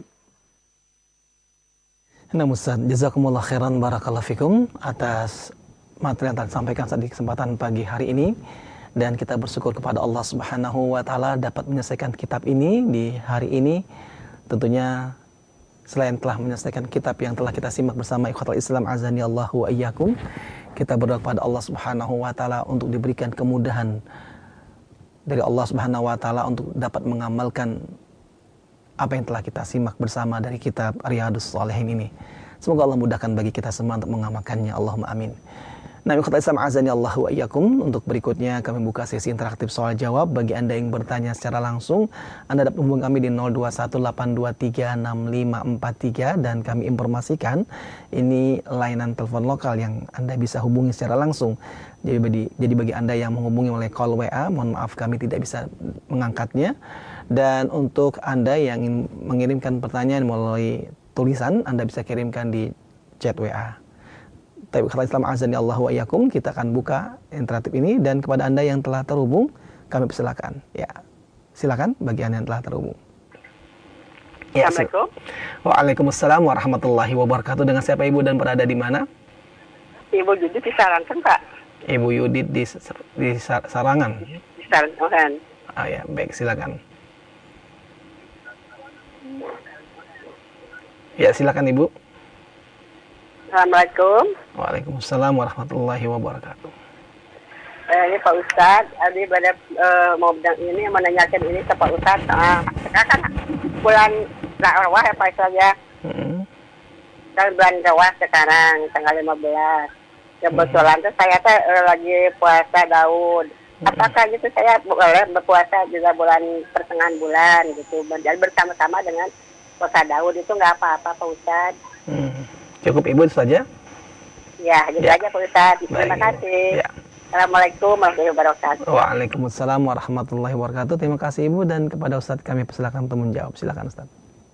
Nah, Ustaz, jazakumullah khairan, barakallahu fikum atas materi yang telah disampaikan saat di kesempatan pagi hari ini, dan kita bersyukur kepada Allah Subhanahu wa taala dapat menyelesaikan kitab ini di hari ini. Tentunya selain telah menyelesaikan kitab yang telah kita simak bersama ikhwatul Islam azani Allahu wa iyyakum, kita berdoa kepada Allah Subhanahu wa taala untuk diberikan kemudahan dari Allah Subhanahu wa taala untuk dapat mengamalkan apa yang telah kita simak bersama dari kitab Riyadhus Shalihin ini. Semoga Allah mudahkan bagi kita semua untuk mengamalkannya. Allahumma amin. Nah, ikhwatul Islam azani Allahu wa iyyakum, untuk berikutnya kami buka sesi interaktif soal jawab. Bagi Anda yang bertanya secara langsung, Anda dapat menghubungi kami di nol dua satu delapan dua tiga enam lima empat tiga, dan kami informasikan ini layanan telepon lokal yang Anda bisa hubungi secara langsung. Jadi bagi, jadi bagi Anda yang menghubungi oleh call W A, mohon maaf kami tidak bisa mengangkatnya. Dan untuk Anda yang ingin mengirimkan pertanyaan melalui tulisan, Anda bisa kirimkan di chat W A. Tapi kata Islam azani Allah wa iyyakum, kita akan buka interaktif ini, dan kepada Anda yang telah terhubung, kami persilakan. Ya, silakan bagi Anda yang telah terhubung. Ya, Assalamualaikum. Waalaikumsalam warahmatullahi wabarakatuh. Dengan siapa Ibu dan berada di mana? Ibu Yudit di Sarangan, Pak. Ibu Yudit di, di Sarangan. Di Sarangan. Ah ya, baik, silakan. Ya, silakan Ibu. Assalamualaikum. Waalaikumsalam warahmatullahi wabarakatuh. Eh, ini Pak Ustadz, Adi pada uh, mau bidang ini menanyakan ini ke Pak Ustadz. Uh, sekarang kan bulan Rawah ya Pak Ustadz ya. Mm-hmm. Kan bulan Rawah sekarang tanggal lima belas. Kebetulan tuh saya teh eh, lagi puasa Daud. Apakah gitu saya boleh berpuasa juga bulan pertengahan bulan gitu. Jadi bersama-sama dengan puasa Daud itu nggak apa-apa Pak Ustadz. Hmm. Cukup Ibu itu saja? Ya, gitu Ya. aja Pak Ustadz. Terima Baik. kasih. Ya. Assalamualaikum warahmatullahi wabarakatuh. Waalaikumsalam warahmatullahi wabarakatuh. Terima kasih Ibu, dan kepada Ustadz kami persilakan untuk menjawab. Silakan Ustadz.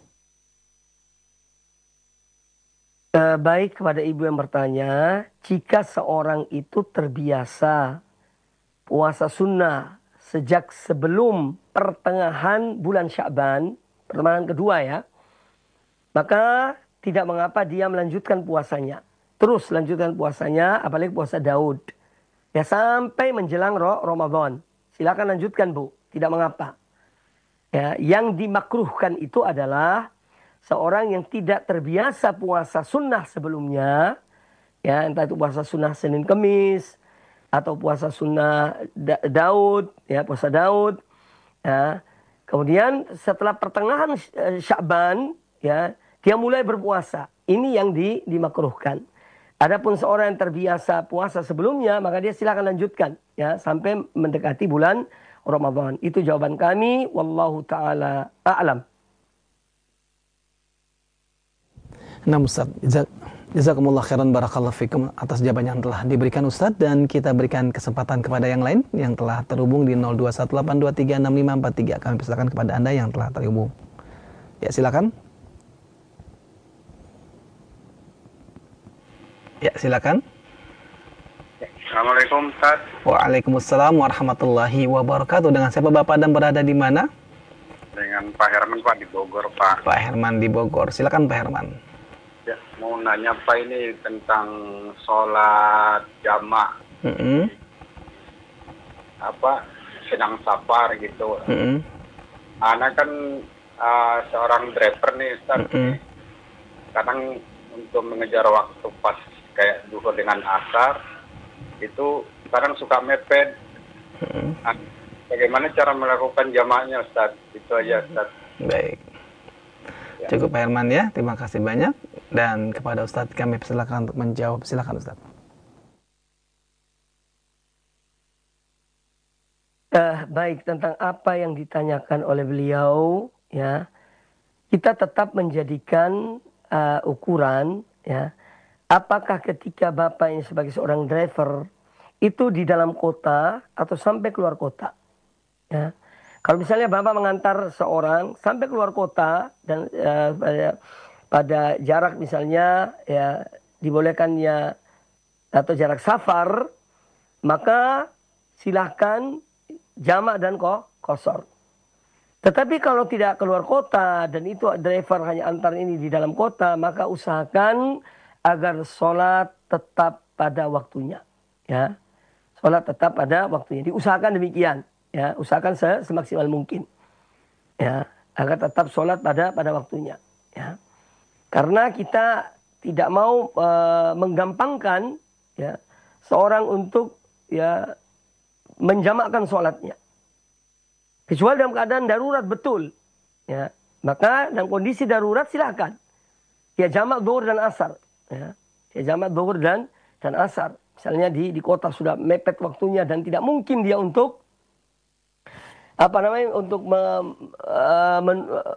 Eh, baik, kepada ibu yang bertanya, jika seorang itu terbiasa puasa sunnah sejak sebelum pertengahan bulan Sya'ban, pertengahan kedua ya, maka tidak mengapa dia melanjutkan puasanya. Terus lanjutkan puasanya, apalagi puasa Daud. Ya sampai menjelang Ramadan. Silakan lanjutkan Bu, tidak mengapa. Ya, yang dimakruhkan itu adalah seorang yang tidak terbiasa puasa sunnah sebelumnya, ya entah itu puasa sunnah Senin Kemis atau puasa sunnah da Daud, ya puasa Daud. Ya. Kemudian setelah pertengahan Sya'ban, ya dia mulai berpuasa. Ini yang di, dimakruhkan. Adapun seorang yang terbiasa puasa sebelumnya, maka dia silakan lanjutkan, ya sampai mendekati bulan Ramadan. Itu jawaban kami. Wallahu taala a'lam. Nah Ustaz, jazakumullah khairan barakallahu fikum atas jawaban yang telah diberikan Ustaz, dan kita berikan kesempatan kepada yang lain yang telah terhubung di nol dua satu delapan dua tiga enam lima empat tiga. Kami persilakan kepada Anda yang telah terhubung. Ya, silakan. Ya, silakan. Assalamualaikum Ustaz. Waalaikumsalam warahmatullahi wabarakatuh. Dengan siapa Bapak dan berada di mana? Dengan Pak Herman Pak di Bogor Pak. Pak Herman di Bogor. Silakan Pak Herman. Ya, mau nanya Pak ini tentang sholat jamaah. Mm -hmm. Apa sedang safar gitu. Mm -hmm. Anak kan uh, seorang driver nih Ustaz. Mm -hmm. Kadang untuk mengejar waktu pas kayak duhur dengan asar itu kadang suka mepet. Mm -hmm. Nah, bagaimana cara melakukan jamaahnya Ustaz? Itu aja Ustaz. Baik. Ya. Cukup Pak Herman ya. Terima kasih banyak. Dan kepada Ustadz kami persilakan untuk menjawab. Silakan Ustadz. Uh, baik, tentang apa yang ditanyakan oleh beliau, ya kita tetap menjadikan uh, ukuran, ya apakah ketika Bapak ini sebagai seorang driver itu di dalam kota atau sampai keluar kota, ya. Kalau misalnya Bapak mengantar seorang sampai keluar kota dan uh, pada, pada jarak misalnya ya dibolehkannya atau jarak safar, maka silahkan jamak dan qashar. Tetapi kalau tidak keluar kota dan itu driver hanya antar ini di dalam kota, maka usahakan agar sholat tetap pada waktunya, ya. Sholat tetap pada waktunya. Diusahakan demikian. Ya, usahakan semaksimal mungkin, ya, agar tetap sholat pada pada waktunya, ya. Karena kita tidak mau e, menggampangkan, ya, seorang untuk ya menjamakkan sholatnya, kecuali dalam keadaan darurat betul, ya. Maka dalam kondisi darurat silahkan ya jamak zuhur dan asar, ya, ya jamak zuhur dan dan asar. Misalnya di di kota sudah mepet waktunya dan tidak mungkin dia untuk apa namanya untuk me, uh, men, uh,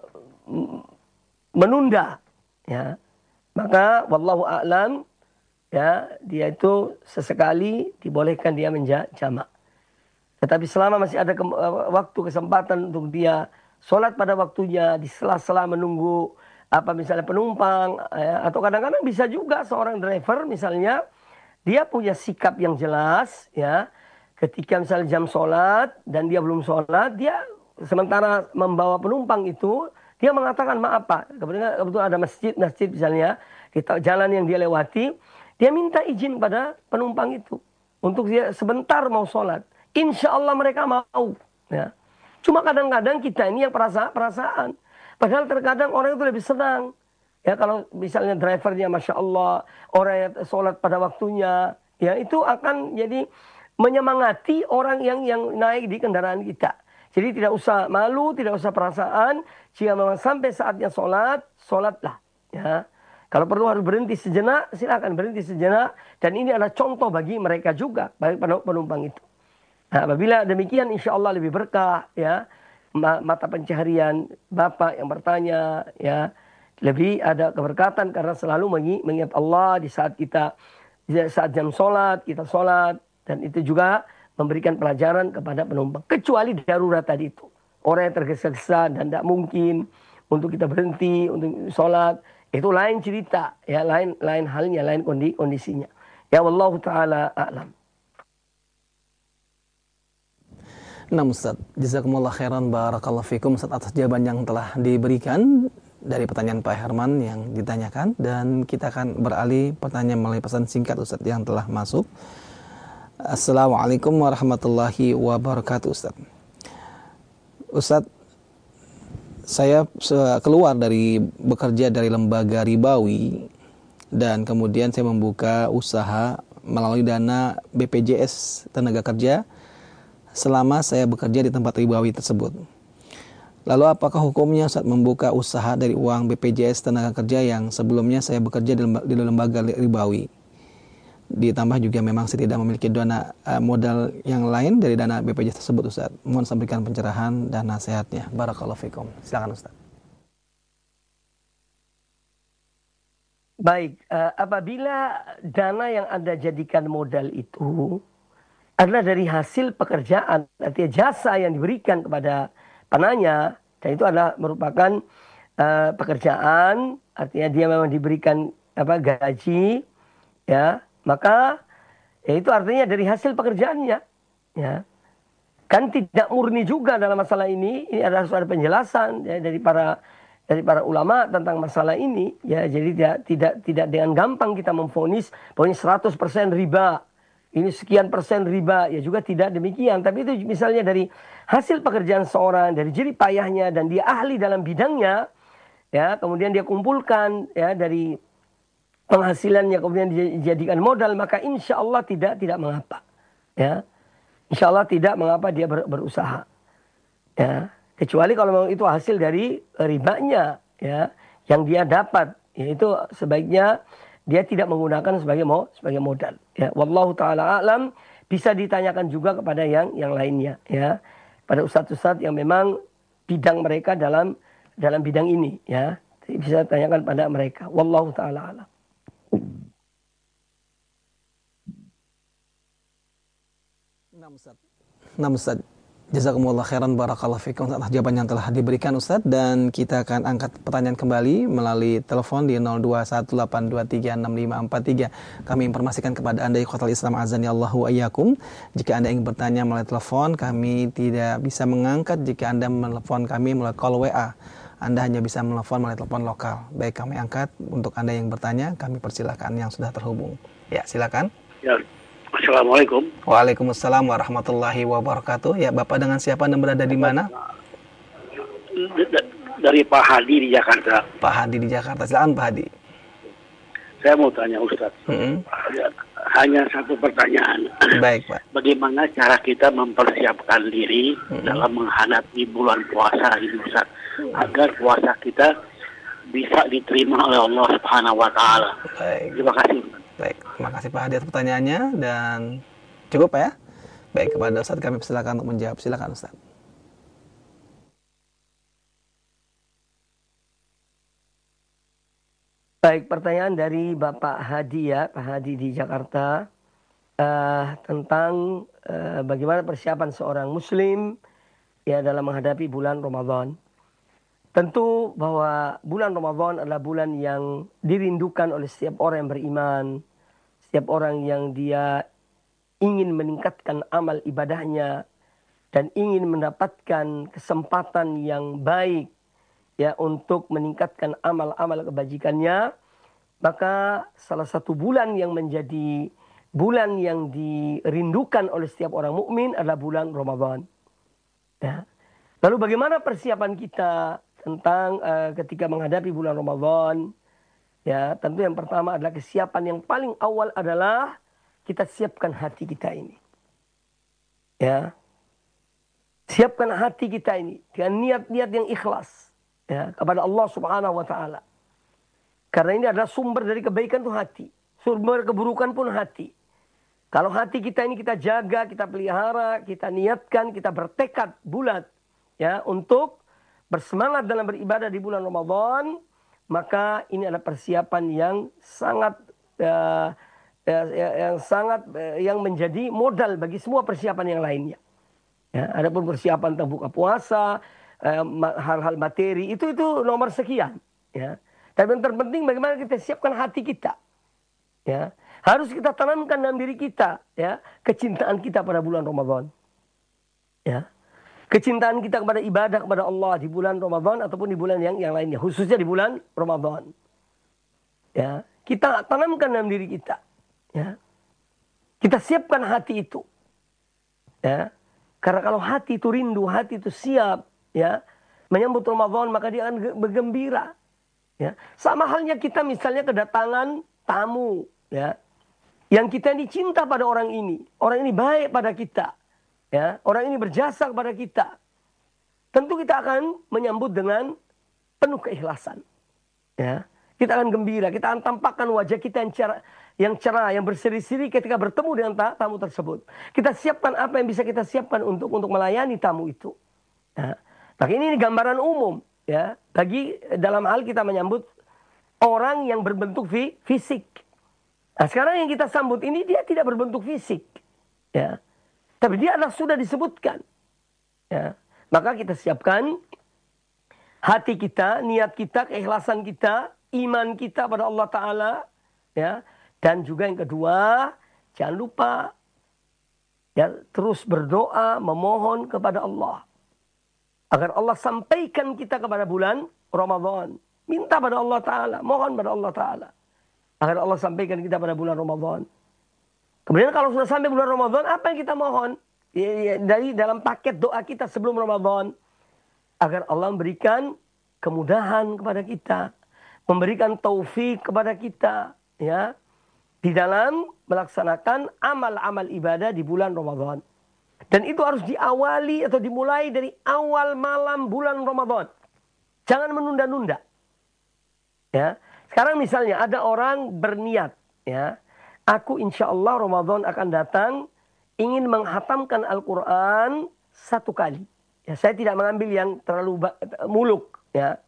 menunda, ya, maka wallahu a'lam, ya dia itu sesekali dibolehkan dia menjamak. Tetapi selama masih ada ke, uh, waktu kesempatan untuk dia sholat pada waktunya di sela-sela menunggu apa misalnya penumpang, ya, atau kadang-kadang bisa juga seorang driver misalnya dia punya sikap yang jelas, ya. Ketika misalnya jam sholat dan dia belum sholat, dia sementara membawa penumpang itu, dia mengatakan maaf Pak, kebetulan, kebetulan ada masjid, masjid misalnya, di jalan yang dia lewati, dia minta izin pada penumpang itu, untuk dia sebentar mau sholat. Insya Allah mereka mau. Ya. Cuma kadang-kadang kita ini yang perasa perasaan, padahal terkadang orang itu lebih senang. Ya kalau misalnya drivernya Masya Allah, orang yang sholat pada waktunya, ya itu akan jadi menyemangati orang yang yang naik di kendaraan kita. Jadi tidak usah malu, tidak usah perasaan. Jika memang sampai saatnya sholat, sholatlah. Ya. Kalau perlu harus berhenti sejenak, silakan berhenti sejenak. Dan ini adalah contoh bagi mereka juga, bagi penumpang itu. Nah, apabila demikian, insya Allah lebih berkah, ya, mata pencaharian Bapak yang bertanya, ya, lebih ada keberkatan karena selalu mengingat Allah di saat kita, di saat jam sholat, kita sholat, dan itu juga memberikan pelajaran kepada penumpang. Kecuali darurat tadi itu. Orang yang tergesa-gesa dan tidak mungkin untuk kita berhenti, untuk sholat. Itu lain cerita, ya, lain lain halnya, lain kondisinya. Ya, wallahu taala a'lam. Nah Ustaz, jazakumullah khairan barakallahu fikum Ustaz atas jawaban yang telah diberikan dari pertanyaan Pak Herman yang ditanyakan, dan kita akan beralih pertanyaan melalui pesan singkat Ustaz yang telah masuk. Assalamualaikum warahmatullahi wabarakatuh Ustaz. Ustaz, saya keluar dari bekerja dari lembaga ribawi dan kemudian saya membuka usaha melalui dana B P J S tenaga kerja selama saya bekerja di tempat ribawi tersebut. Lalu apakah hukumnya saat membuka usaha dari uang B P J S tenaga kerja yang sebelumnya saya bekerja di lembaga ribawi? Ditambah juga memang saya tidak memiliki dana uh, modal yang lain dari dana B P J S tersebut Ustaz. Mohon sampaikan pencerahan dan nasihatnya. Barakallahu fikum. Silakan Ustaz. Baik, uh, apabila dana yang Anda jadikan modal itu adalah dari hasil pekerjaan, artinya jasa yang diberikan kepada penanya, dan itu adalah merupakan uh, pekerjaan, artinya dia memang diberikan apa gaji, ya, maka ya itu artinya dari hasil pekerjaannya, ya. Kan tidak murni juga dalam masalah ini. Ini adalah suatu penjelasan, ya, dari para dari para ulama tentang masalah ini, ya. Jadi tidak tidak tidak dengan gampang kita memvonis pokoknya seratus persen riba. Ini sekian persen riba, ya juga tidak demikian. Tapi itu misalnya dari hasil pekerjaan seorang, dari jerih payahnya dan dia ahli dalam bidangnya, ya, kemudian dia kumpulkan, ya, dari penghasilannya kemudian dijadikan modal, maka insya Allah tidak tidak mengapa, ya, insya Allah tidak mengapa dia ber, berusaha, ya, kecuali kalau memang itu hasil dari ribanya, ya, yang dia dapat, yaitu sebaiknya dia tidak menggunakan sebagai mo, sebagai modal, ya. Wallahu taala a'lam. Bisa ditanyakan juga kepada yang yang lainnya, ya, pada ustadz-ustadz yang memang bidang mereka dalam dalam bidang ini, ya, bisa tanyakan pada mereka. Wallahu taala a'lam. Nah Ustaz, nah Ustaz, jazakumullah khairan barakallahu fikum atas jawaban yang telah diberikan Ustaz, dan kita akan angkat pertanyaan kembali melalui telepon di nol dua satu delapan dua tiga enam lima empat tiga. Kami informasikan kepada Anda ikhwatal Islam azani Allahu ayyakum, jika Anda ingin bertanya melalui telepon, kami tidak bisa mengangkat jika Anda menelepon kami melalui call W A. Anda hanya bisa menelepon melalui telepon lokal. Baik, kami angkat untuk Anda yang bertanya, kami persilakan yang sudah terhubung. Ya, silakan. Ya. Assalamualaikum. Waalaikumsalam warahmatullahi wabarakatuh. Ya, Bapak dengan siapa dan berada di mana? Dari Pak Hadi di Jakarta. Pak Hadi di Jakarta. Silakan Pak Hadi. Saya mau tanya Ustaz. Mm-hmm. Hanya satu pertanyaan. Baik, Pak. Bagaimana cara kita mempersiapkan diri mm-hmm. dalam menghadapi bulan puasa ini Ustaz, agar puasa kita bisa diterima oleh Allah Subhanahu wa taala. Baik. Terima kasih. Baik, terima kasih Pak Hadi atas pertanyaannya, dan cukup Pak ya. Baik, kepada Ustaz kami persilakan untuk menjawab. Silakan Ustaz. Baik, pertanyaan dari Bapak Hadi, ya, Pak Hadi di Jakarta, uh, tentang uh, bagaimana persiapan seorang Muslim, ya, dalam menghadapi bulan Ramadan. Tentu bahwa bulan Ramadan adalah bulan yang dirindukan oleh setiap orang yang beriman, setiap orang yang dia ingin meningkatkan amal ibadahnya dan ingin mendapatkan kesempatan yang baik, ya, untuk meningkatkan amal-amal kebajikannya. Maka salah satu bulan yang menjadi bulan yang dirindukan oleh setiap orang mukmin adalah bulan Ramadan. Ya. Lalu bagaimana persiapan kita tentang uh, ketika menghadapi bulan Ramadan? Ya, tentu yang pertama adalah kesiapan yang paling awal adalah kita siapkan hati kita ini. Ya. Siapkan hati kita ini dengan niat-niat yang ikhlas, ya, kepada Allah Subhanahu wa taala. Karena ini adalah sumber dari kebaikan itu hati. Sumber keburukan pun hati. Kalau hati kita ini kita jaga, kita pelihara, kita niatkan, kita bertekad bulat ya untuk bersemangat dalam beribadah di bulan Ramadan, maka ini adalah persiapan yang sangat uh, yang sangat uh, yang menjadi modal bagi semua persiapan yang lainnya. Ya, adapun persiapan tentang buka puasa, hal-hal uh, materi itu itu nomor sekian. Ya. Tapi yang terpenting bagaimana kita siapkan hati kita. Ya, harus kita tanamkan dalam diri kita ya kecintaan kita pada bulan Ramadan. Ya. Kecintaan kita kepada ibadah kepada Allah di bulan Ramadan ataupun di bulan yang yang lainnya, khususnya di bulan Ramadan. Ya, kita tanamkan dalam diri kita. Ya. Kita siapkan hati itu. Ya. Karena kalau hati itu rindu, hati itu siap ya menyambut Ramadan, maka dia akan bergembira. Ya. Sama halnya kita misalnya kedatangan tamu ya, yang kita ini cinta pada orang ini, orang ini baik pada kita, ya, orang ini berjasa kepada kita, tentu kita akan menyambut dengan penuh keikhlasan, ya, kita akan gembira, kita akan tampakkan wajah kita yang cerah, yang cerah, yang berseri-seri ketika bertemu dengan tamu tersebut. Kita siapkan apa yang bisa kita siapkan untuk untuk melayani tamu itu. Ya. Maka ini gambaran umum, ya, bagi dalam hal kita menyambut orang yang berbentuk fi, fisik. Nah, sekarang yang kita sambut ini dia tidak berbentuk fisik, ya, tapi dia adalah sudah disebutkan, ya. Maka kita siapkan hati kita, niat kita, keikhlasan kita, iman kita pada Allah Taala, ya, dan juga yang kedua jangan lupa, ya, terus berdoa memohon kepada Allah agar Allah sampaikan kita kepada bulan Ramadan. Minta pada Allah Taala, mohon pada Allah Taala agar Allah sampaikan kita pada bulan Ramadan. Kemudian kalau sudah sampai bulan Ramadan, apa yang kita mohon? Ya, ya, dari dalam paket doa kita sebelum Ramadan, agar Allah memberikan kemudahan kepada kita, memberikan taufik kepada kita, ya, di dalam melaksanakan amal-amal ibadah di bulan Ramadan. Dan itu harus diawali atau dimulai dari awal malam bulan Ramadan. Jangan menunda-nunda. Ya. Sekarang misalnya ada orang berniat, ya, aku insya Allah Ramadan akan datang ingin menghatamkan Al-Quran satu kali. Ya, saya tidak mengambil yang terlalu muluk. Ya.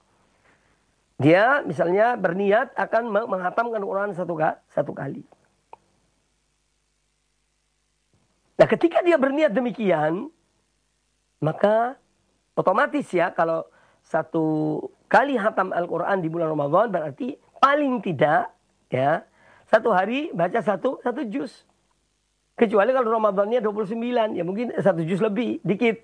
Dia misalnya berniat akan menghatamkan Al-Quran satu, satu kali. Nah, ketika dia berniat demikian, maka otomatis ya kalau satu kali hatam Al-Quran di bulan Ramadan berarti paling tidak ya satu hari baca satu satu juz. Kecuali kalau Ramadannya dua puluh sembilan, ya mungkin satu juz lebih, dikit.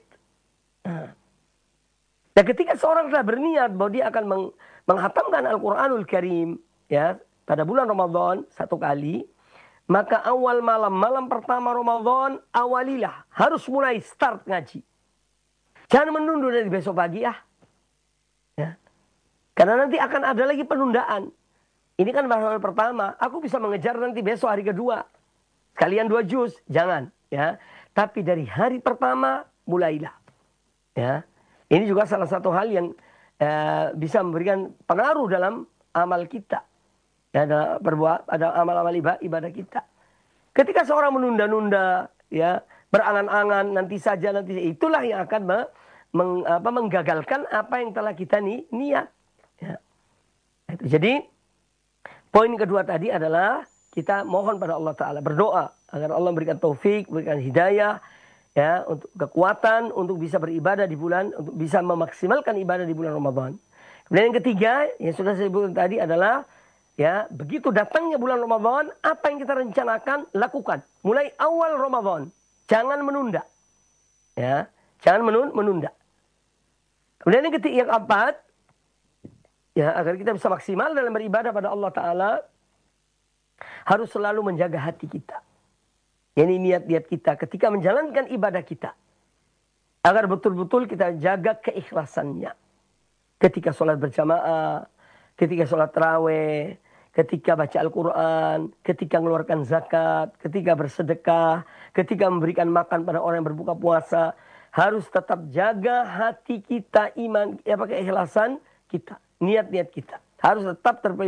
Nah, ketika seorang telah berniat bahwa dia akan meng, menghatamkan Al-Quranul Karim ya pada bulan Ramadan satu kali, maka awal malam, malam pertama Ramadan, awalilah, harus mulai start ngaji. Jangan menunda dari besok pagi ya. Ya. Karena nanti akan ada lagi penundaan. Ini kan baru hari pertama, aku bisa mengejar nanti besok hari kedua. Sekalian dua juz, jangan. Ya. Tapi dari hari pertama, mulailah. Ya. Ini juga salah satu hal yang uh, bisa memberikan pengaruh dalam amal kita. Ya, ada berbuat, ada amal-amal ibadah kita. Ketika seorang menunda-nunda, ya, berangan-angan, nanti saja, nanti itulah yang akan me, meng, apa, menggagalkan apa yang telah kita ni, niat. Ya. Jadi poin kedua tadi adalah kita mohon pada Allah Ta'ala, berdoa agar Allah memberikan taufik, memberikan hidayah, ya, untuk kekuatan untuk bisa beribadah di bulan, untuk bisa memaksimalkan ibadah di bulan Ramadan. Kemudian yang ketiga yang sudah saya sebutkan tadi adalah, ya, begitu datangnya bulan Ramadan, apa yang kita rencanakan lakukan mulai awal Ramadan, jangan menunda, ya, jangan menunda. Kemudian yang ketiga, yang keempat, ya, agar kita bisa maksimal dalam beribadah pada Allah Ta'ala, harus selalu menjaga hati kita. Ini niat-niat kita ketika menjalankan ibadah kita. Agar betul-betul kita jaga keikhlasannya. Ketika sholat berjamaah, ketika sholat tarawih, ketika baca Al-Quran, ketika mengeluarkan zakat, ketika bersedekah, ketika memberikan makan pada orang yang berbuka puasa. Harus tetap jaga hati kita, iman, apa, keikhlasan kita. Niat-niat kita harus tetap terpelihara,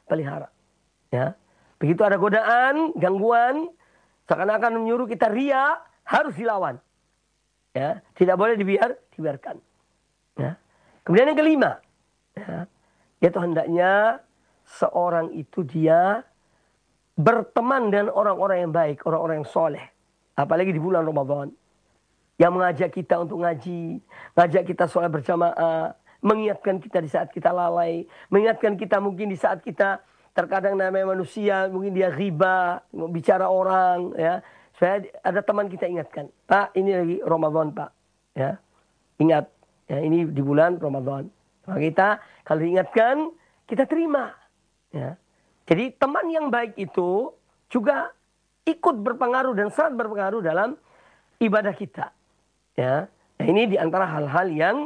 pelihara. Ya. Begitu ada godaan, gangguan, seakan-akan menyuruh kita ria, harus dilawan. Ya, tidak boleh dibiar, dibiarkan. Ya. Kemudian yang kelima, ya, yaitu hendaknya seorang itu dia berteman dengan orang-orang yang baik, orang-orang yang soleh. Apalagi di bulan Ramadan. Yang mengajak kita untuk ngaji, mengajak kita sholat berjamaah, mengingatkan kita di saat kita lalai, mengingatkan kita mungkin di saat kita terkadang namanya manusia, mungkin dia riba, bicara orang, ya. Saya ada teman kita ingatkan, Pak, ini lagi Ramadan, Pak, ya, ingat, ya, ini di bulan Ramadan. Maka kita kalau diingatkan, kita terima, ya. Jadi teman yang baik itu juga ikut berpengaruh dan sangat berpengaruh dalam ibadah kita. Ya, nah ini diantara hal-hal yang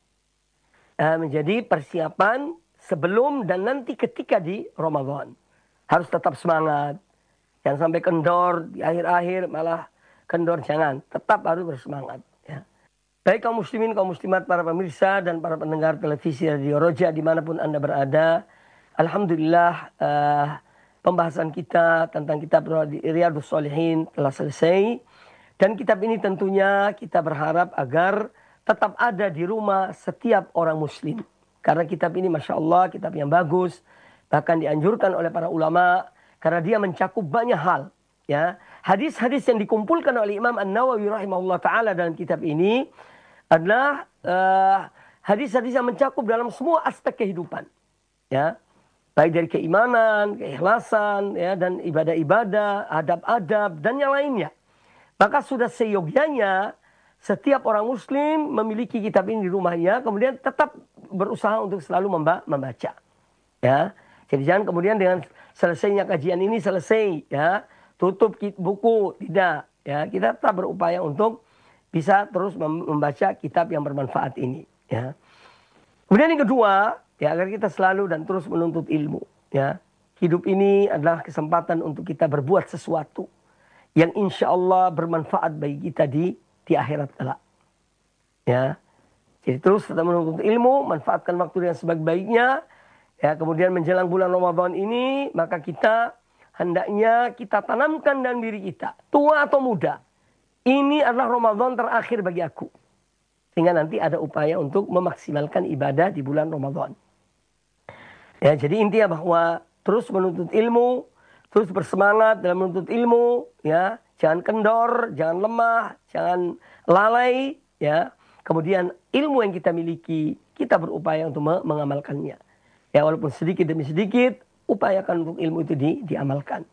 uh, menjadi persiapan sebelum dan nanti ketika di Ramadan. Harus tetap semangat. Jangan sampai kendor di akhir-akhir malah kendor, jangan. Tetap harus bersemangat. Ya. Baik kaum muslimin, kaum muslimat, para pemirsa dan para pendengar televisi Radio Roja dimanapun Anda berada. Alhamdulillah uh, pembahasan kita tentang kitab Riyadhus Shalihin telah selesai. Dan kitab ini tentunya kita berharap agar tetap ada di rumah setiap orang muslim. Karena kitab ini Masya Allah kitab yang bagus. Bahkan dianjurkan oleh para ulama. Karena dia mencakup banyak hal. Ya, hadis-hadis yang dikumpulkan oleh Imam An-Nawawi rahimahullah ta'ala dalam kitab ini adalah uh, hadis-hadis yang mencakup dalam semua aspek kehidupan. Ya, baik dari keimanan, keikhlasan, ya, dan ibadah-ibadah, adab-adab, dan yang lainnya. Maka sudah seyogyanya setiap orang muslim memiliki kitab ini di rumahnya, kemudian tetap berusaha untuk selalu membaca. Ya. Jadi jangan kemudian dengan selesainya kajian ini selesai, ya, tutup buku, tidak. Ya, kita tetap berupaya untuk bisa terus membaca kitab yang bermanfaat ini. Ya. Kemudian yang kedua, ya, agar kita selalu dan terus menuntut ilmu. Ya. Hidup ini adalah kesempatan untuk kita berbuat sesuatu yang insya Allah bermanfaat bagi kita di di akhirat kelak. Ya, jadi terus tetap menuntut ilmu, manfaatkan waktu dengan sebaik-baiknya. Ya, kemudian menjelang bulan Ramadan ini, maka kita hendaknya kita tanamkan dalam diri kita, tua atau muda, ini adalah Ramadan terakhir bagi aku. Sehingga nanti ada upaya untuk memaksimalkan ibadah di bulan Ramadan. Ya, jadi intinya bahwa terus menuntut ilmu, terus bersemangat dalam menuntut ilmu, ya, jangan kendor, jangan lemah, jangan lalai, ya. Kemudian ilmu yang kita miliki, kita berupaya untuk mengamalkannya. Ya, walaupun sedikit demi sedikit, upayakan untuk ilmu itu di, diamalkan.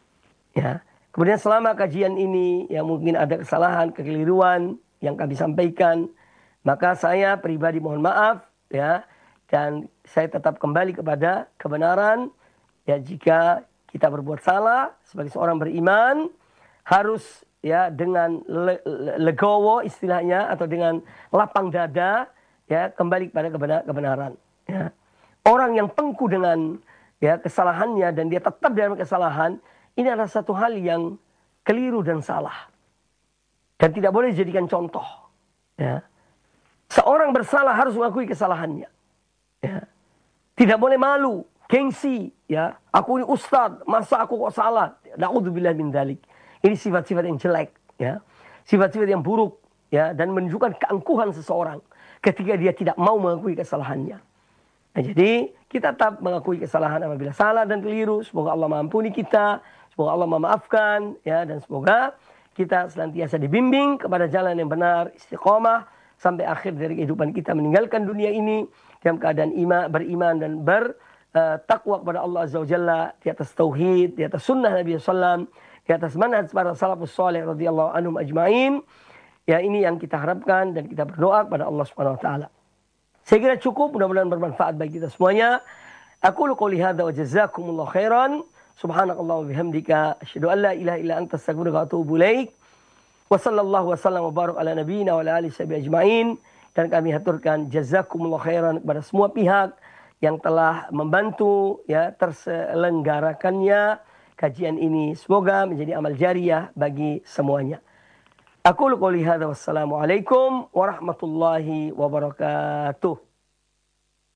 Ya. Kemudian selama kajian ini, yang mungkin ada kesalahan, kekeliruan yang kami sampaikan, maka saya pribadi mohon maaf, ya, dan saya tetap kembali kepada kebenaran, ya, jika kita berbuat salah sebagai seorang beriman harus, ya, dengan le, le, legowo istilahnya atau dengan lapang dada, ya, kembali kepada kebenar, kebenaran. Ya. Orang yang tengku dengan, ya, kesalahannya dan dia tetap dalam kesalahan, ini adalah satu hal yang keliru dan salah dan tidak boleh dijadikan contoh. Ya. Seorang bersalah harus mengakui kesalahannya. Ya. Tidak boleh malu. Gengsi, ya, aku ini ustadz, masa aku kok salah? Na'udzubillah min dzalik. Ini sifat-sifat yang jelek, ya, sifat-sifat yang buruk, ya, dan menunjukkan keangkuhan seseorang ketika dia tidak mau mengakui kesalahannya. Nah, jadi kita tetap mengakui kesalahan apabila salah dan keliru. Semoga Allah mengampuni kita, semoga Allah memaafkan, ya, dan semoga kita senantiasa dibimbing kepada jalan yang benar, istiqomah sampai akhir dari kehidupan kita, meninggalkan dunia ini dalam keadaan iman, beriman dan ber Uh, takwa kepada Allah Azza wa Jalla, di atas tauhid, di atas sunnah Nabi sallallahu alaihi wasallam, di atas manhaj para salafus saleh radhiyallahu anhum ajma'in. Ya, ini yang kita harapkan dan kita berdoa kepada Allah Subhanahu wa taala. Saya kira cukup, mudah-mudahan bermanfaat bagi kita semuanya. Aku qouli hadza wa jazakumullahu khairan. Subhanakallah wa bihamdika asyhadu an la ilaha illa anta astaghfiruka wa atubu ilaik. Wa sallallahu wasallam wa barak ala nabiyyina wa ala alihi ajma'in. Dan kami haturkan jazakumullahu khairan kepada semua pihak yang telah membantu, ya, terselenggarakannya kajian ini. Semoga menjadi amal jariah bagi semuanya. Aku qouli hadza wassalamu alaikum warahmatullahi wabarakatuh.